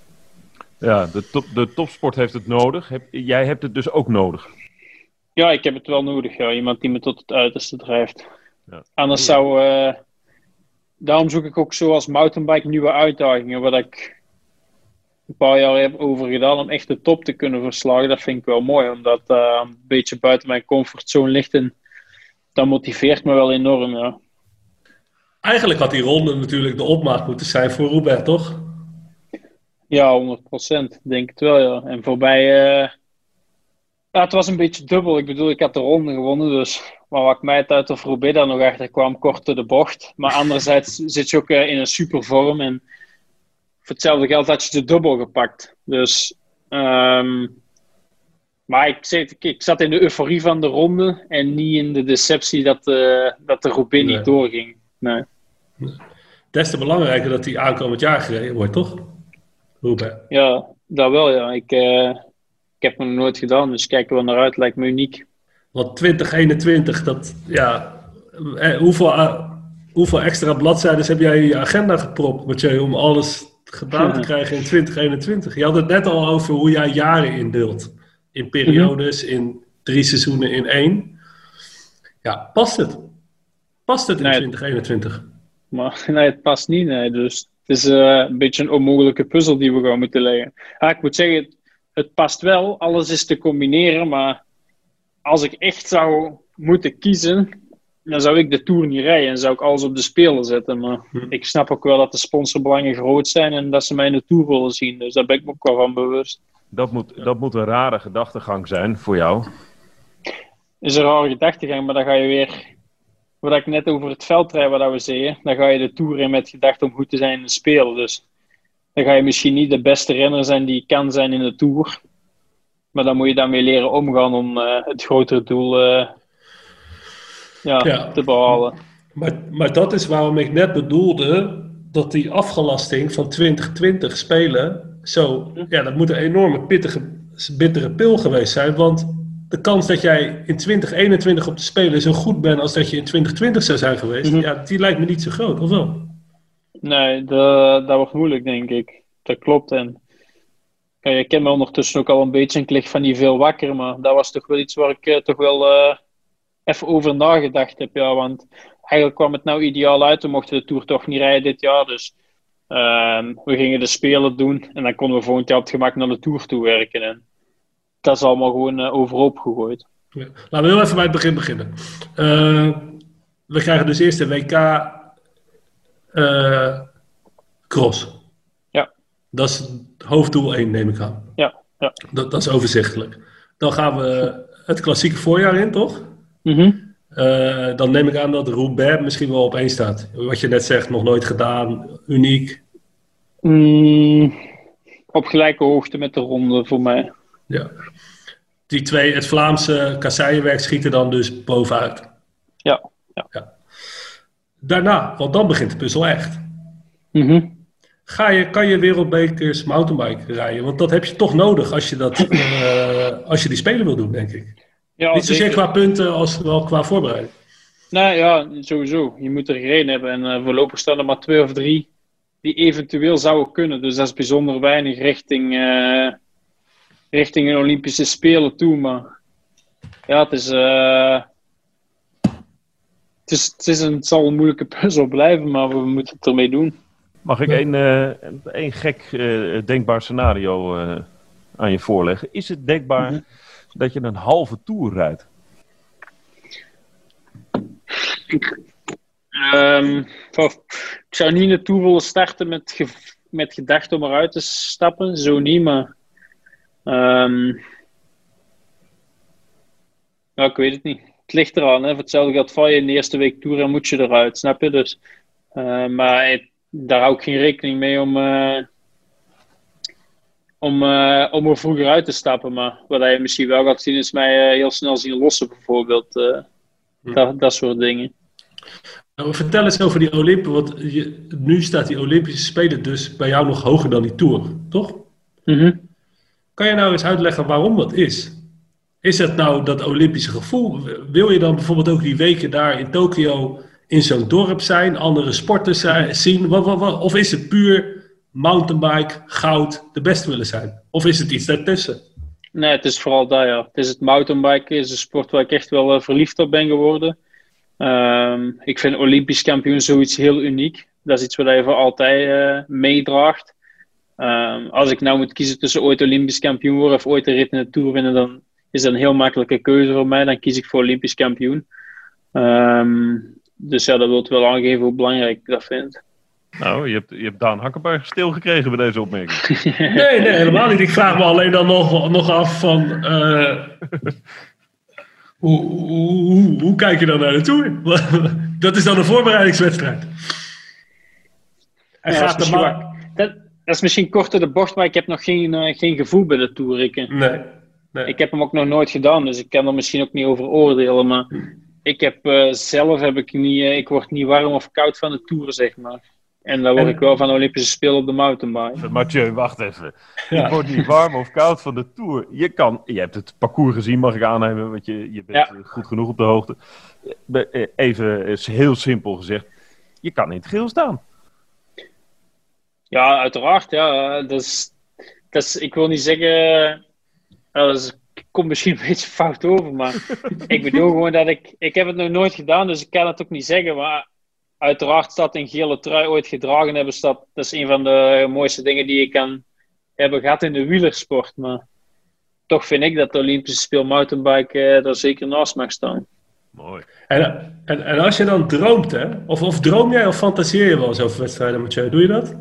Ja, de, top, de topsport heeft het nodig. Heb, jij hebt het dus ook nodig. Ja, ik heb het wel nodig. Ja. Iemand die me tot het uiterste drijft. Ja. Anders zou... Uh, daarom zoek ik ook zoals mountainbike nieuwe uitdagingen. Wat ik een paar jaar heb over gedaan om echt de top te kunnen verslagen. Dat vind ik wel mooi. Omdat dat uh, een beetje buiten mijn comfortzone ligt. En dat motiveert me wel enorm, ja. Eigenlijk had die ronde natuurlijk de opmaat moeten zijn voor Roubaix, toch? Ja, honderd procent. Denk het wel, ja. En voorbij... Uh, Ja, het was een beetje dubbel. Ik bedoel, ik had de ronde gewonnen, dus... Maar wat mij het uit of Roubaix daar nog achter kwam, kort door de bocht. Maar anderzijds zit je ook uh, in een super vorm. En voor hetzelfde geld had je de dubbel gepakt. Dus... Um, maar ik, zit, ik zat in de euforie van de ronde en niet in de deceptie dat, uh, dat de Roubaix Nee. niet doorging. Nee. Des te belangrijker dat die aankomend jaar gereden wordt, toch? Roubaix. Ja, dat wel, ja. Ik... Uh, Ik heb het nog nooit gedaan, dus kijken we naar uit. Lijkt me uniek. Want twintig eenentwintig, dat, ja... Eh, hoeveel, uh, hoeveel extra bladzijden heb jij in je agenda gepropt, Mathieu, om alles gedaan te krijgen in twintig eenentwintig? Je had het net al over hoe jij jaren indeelt. In periodes, mm-hmm. in drie seizoenen in één. Ja, past het? Past het in nee, twintig eenentwintig? Maar nee, het past niet, nee. Dus het is uh, een beetje een onmogelijke puzzel die we gaan moeten leggen. Ja, ik moet zeggen... Het past wel, alles is te combineren, maar als ik echt zou moeten kiezen, dan zou ik de Tour niet rijden en zou ik alles op de Spelen zetten. Maar hm. ik snap ook wel dat de sponsorbelangen groot zijn en dat ze mij in de Tour willen zien, dus daar ben ik me ook wel van bewust. Dat moet, dat moet een rare gedachtegang zijn voor jou. Is een rare gedachtegang, maar dan ga je weer, wat ik net over het veldrijden wat we zeggen, dan ga je de Tour in met gedachte om goed te zijn in de Spelen, dus... Dan ga je misschien niet de beste renner zijn die kan zijn in de Tour. Maar dan moet je daarmee leren omgaan om uh, het grotere doel uh, ja, ja. te behalen. Maar, maar dat is waarom ik net bedoelde dat die afgelasting van twintig twintig spelen, zo, ja, dat moet een enorme pittige, bittere pil geweest zijn. Want de kans dat jij in twintig eenentwintig op de Spelen zo goed bent als dat je in twintig twintig zou zijn geweest, mm-hmm. ja, die lijkt me niet zo groot, of wel? Nee, de, dat wordt moeilijk, denk ik. Dat klopt. En ja, je kent me ondertussen ook al een beetje en ik lig van die veel wakker, maar dat was toch wel iets waar ik uh, toch wel uh, even over nagedacht heb. Ja, want eigenlijk kwam het nou ideaal uit. We mochten de Tour toch niet rijden dit jaar, dus uh, we gingen de Spelen doen en dan konden we volgend jaar op het gemak naar de Tour toe werken. En dat is allemaal gewoon uh, overhoop gegooid. Ja. Laten we heel even bij het begin beginnen. Uh, we krijgen dus eerst de W K uh, Cross. Ja. Dat is hoofddoel één, neem ik aan. Ja. ja. Dat, dat is overzichtelijk. Dan gaan we het klassieke voorjaar in, toch? Mm-hmm. Uh, dan neem ik aan dat Roubaix misschien wel op één staat. Wat je net zegt, nog nooit gedaan, uniek. Mm, op gelijke hoogte met de ronde voor mij. Ja. Die twee, het Vlaamse kasseienwerk schieten dan dus bovenuit. Ja. ja. ja. Daarna, want dan begint de puzzel echt. Mm-hmm. Ga je, kan je wereldbekers mountainbike rijden? Want dat heb je toch nodig als je, dat, uh, als je die spelen wil doen, denk ik. Ja, niet zozeer qua punten als wel qua voorbereiding. Nou ja, sowieso. Je moet er gereden hebben. En uh, voorlopig staan er maar twee of drie die eventueel zouden kunnen. Dus dat is bijzonder weinig richting, uh, richting een Olympische Spelen toe. Maar ja, het is... Uh, het, is, het, is een, het zal een moeilijke puzzel blijven, maar we moeten het ermee doen. Mag ik één uh, gek uh, denkbaar scenario uh, aan je voorleggen. Is het denkbaar mm-hmm. dat je een halve Tour rijdt? Um, ik zou niet in de Tour willen starten met, ge- met gedachte om eruit te stappen. Zo niet, maar... Um, nou, ik weet het niet. Het ligt eraan. Hè. Voor hetzelfde gaat val je in de eerste week Tour en moet je eruit, snap je? Dus, uh, maar het, daar hou ik geen rekening mee om... Uh, Om, uh, om er vroeger uit te stappen. Maar wat je misschien wel gaat zien, is mij uh, heel snel zien lossen, bijvoorbeeld. Uh, hm. dat, dat soort dingen. Nou, vertel eens over die Olympen. Want je, nu staat die Olympische Spelen dus bij jou nog hoger dan die Tour, toch? Mm-hmm. Kan je nou eens uitleggen waarom dat is? Is het nou dat Olympische gevoel? Wil je dan bijvoorbeeld ook die weken daar in Tokio in zo'n dorp zijn, andere sporten zijn, zien? Wat, wat, wat, of is het puur mountainbike, goud, de beste willen zijn? Of is het iets daartussen? Nee, het is vooral dat, ja. Het is het mountainbiken, is een sport waar ik echt wel uh, verliefd op ben geworden. Um, ik vind Olympisch kampioen zoiets heel uniek. Dat is iets wat je voor altijd uh, meedraagt. Um, als ik nou moet kiezen tussen ooit Olympisch kampioen worden of ooit een rit in de Tour winnen, dan is dat een heel makkelijke keuze voor mij. Dan kies ik voor Olympisch kampioen. Um, dus ja, dat wil wel aangeven hoe belangrijk ik dat vind. Nou, je hebt, je hebt Daan Hakkenberg stilgekregen bij deze opmerking. nee, nee, helemaal niet. Ik vraag me alleen dan nog, nog af van... Uh, hoe, hoe, hoe, hoe kijk je dan naar de Tour? Dat is dan een voorbereidingswedstrijd. Ja, gaat dat, is ma- dat, dat is misschien korter de bocht, maar ik heb nog geen, uh, geen gevoel bij de Tour. Ik, nee, nee. ik heb hem ook nog nooit gedaan, dus ik kan er misschien ook niet over oordelen. Maar ik heb uh, zelf heb ik niet... Uh, ik word niet warm of koud van de Tour, zeg maar. En dan word en... ik wel van de Olympische Spelen op de mountainbike. Mathieu, wacht even. Ja. Ik word niet warm of koud van de Tour. Je kan, je hebt het parcours gezien, mag ik aannemen, want je, je bent ja. goed genoeg op de hoogte. Even is heel simpel gezegd, je kan in het geel staan. Ja, uiteraard. Ja. Dat is, dat is, ik wil niet zeggen... Dat is, komt misschien een beetje fout over, maar ik bedoel gewoon dat ik... Ik heb het nog nooit gedaan, dus ik kan het ook niet zeggen, maar... Uiteraard staat een gele trui ooit gedragen hebben. Dat, dat is een van de mooiste dingen die je kan hebben gehad in de wielersport. Maar toch vind ik dat de Olympische Speel mountainbike uh, er zeker naast mag staan. Mooi. En, en, en als je dan droomt, hè? Of, of droom jij of fantaseer je wel eens over wedstrijden, Mathieu? Doe je dat?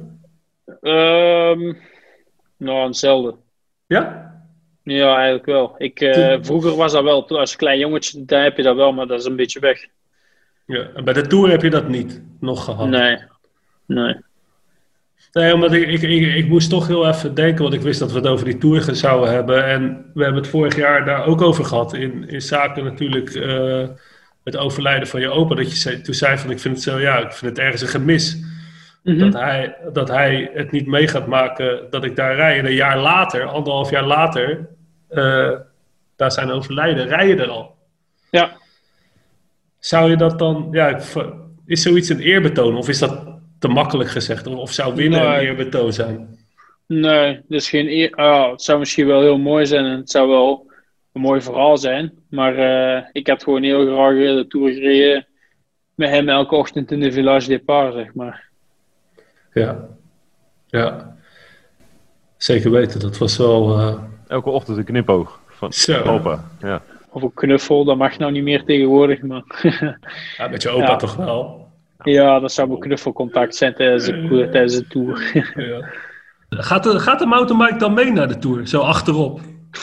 Um, nou, hetzelfde. Ja? Ja, eigenlijk wel. Ik, uh, vroeger was dat wel. Als klein jongetje, daar heb je dat wel, maar dat is een beetje weg. Ja, en bij de Tour heb je dat niet nog gehad? Nee, nee. Nee, omdat ik, ik, ik, ik moest toch heel even denken, want ik wist dat we het over die Tour zouden hebben. En we hebben het vorig jaar daar ook over gehad, in, in zaken natuurlijk uh, het overlijden van je opa. Dat je zei, toen zei van, ik vind het zo, ja, ik vind het ergens een gemis. Mm-hmm. Dat, hij, dat hij het niet mee gaat maken dat ik daar rij. En een jaar later, anderhalf jaar later, uh, daar zijn overlijden, rij je er al. Ja. Zou je dat dan, ja, is zoiets een eerbetoon of is dat te makkelijk gezegd? Of zou winnen nee. een eerbetoon zijn? Nee, dus geen eer. Oh, het zou misschien wel heel mooi zijn en het zou wel een mooi verhaal zijn. Maar uh, ik had gewoon heel graag de Tour gereden met hem elke ochtend in de Village Départ, zeg maar. Ja, ja. Zeker weten, dat was wel... Uh... Elke ochtend een knipoog van Zo. opa, ja. Of een knuffel, dat mag nou niet meer tegenwoordig, maar... ja, met je opa ja. toch wel? Ja, dat zou een knuffelcontact zijn tijdens de, tijdens de Tour. ja. gaat, de, gaat de mountainbike dan mee naar de Tour, zo achterop?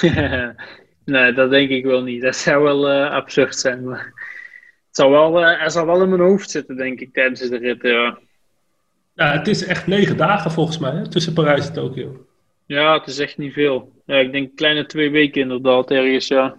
Nee, dat denk ik wel niet. Dat zou wel uh, absurd zijn. Maar het zal wel, uh, hij zal wel in mijn hoofd zitten, denk ik, tijdens de rit. Ja. Ja, het is echt negen dagen volgens mij, hè, tussen Parijs en Tokio. Ja, het is echt niet veel. Ja, ik denk kleine twee weken inderdaad, ergens, ja.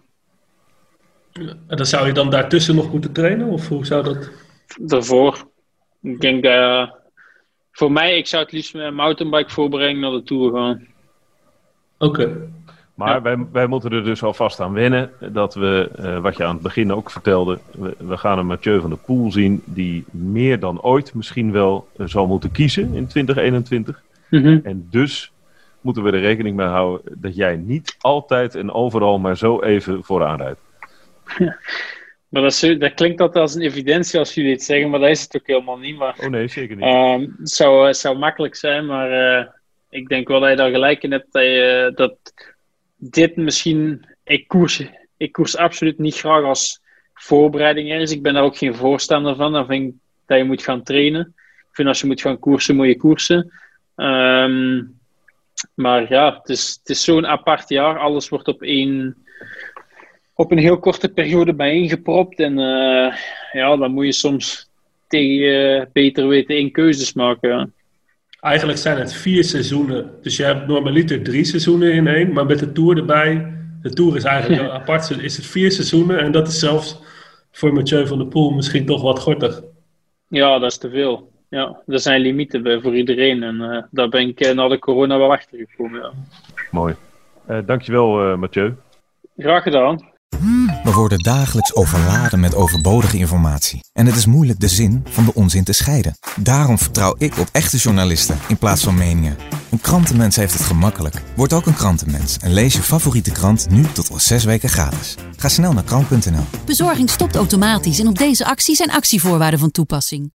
En dan zou je dan daartussen nog moeten trainen? Of hoe zou dat... Daarvoor. Ik denk dat... Uh, voor mij, ik zou het liefst met een mountainbike voorbrengen naar de Tour gaan. Oké. Okay. Maar ja. wij, wij moeten er dus alvast aan wennen dat we, uh, wat je aan het begin ook vertelde, we, we gaan een Mathieu van der Poel zien die meer dan ooit misschien wel uh, zal moeten kiezen in twintig eenentwintig. Mm-hmm. En dus moeten we er rekening mee houden dat jij niet altijd en overal maar zo even vooraan rijdt. Ja. Maar dat, is, dat klinkt altijd als een evidentie als jullie het zeggen, maar dat is het ook helemaal niet. Maar, oh nee, zeker niet. Um, het, zou, het zou makkelijk zijn, maar uh, ik denk wel dat je daar gelijk in hebt dat, je, dat dit misschien... Ik koers, ik koers absoluut niet graag als voorbereiding ergens. Ik ben daar ook geen voorstander van. Dan vind ik dat je moet gaan trainen. Ik vind als je moet gaan koersen, moet je koersen. Um, maar ja, het is, het is zo'n apart jaar. Alles wordt op één... op een heel korte periode bijeengepropt. En uh, ja, dan moet je soms tegen uh, beter weten één keuzes maken. Ja. Eigenlijk zijn het vier seizoenen. Dus je hebt normaliter drie seizoenen in één. Maar met de Tour erbij. De Tour is eigenlijk ja. apart. Is het vier seizoenen. En dat is zelfs voor Mathieu van der Poel misschien toch wat gortig. Ja, dat is te veel. Ja, er zijn limieten bij voor iedereen. En uh, daar ben ik uh, na de corona wel achtergekomen. Ja. Mooi. Uh, dankjewel uh, Mathieu. Graag gedaan. We worden dagelijks overladen met overbodige informatie. En het is moeilijk de zin van de onzin te scheiden. Daarom vertrouw ik op echte journalisten in plaats van meningen. Een krantenmens heeft het gemakkelijk. Word ook een krantenmens en lees je favoriete krant nu tot al zes weken gratis. Ga snel naar krant punt n l. Bezorging stopt automatisch en op deze actie zijn actievoorwaarden van toepassing.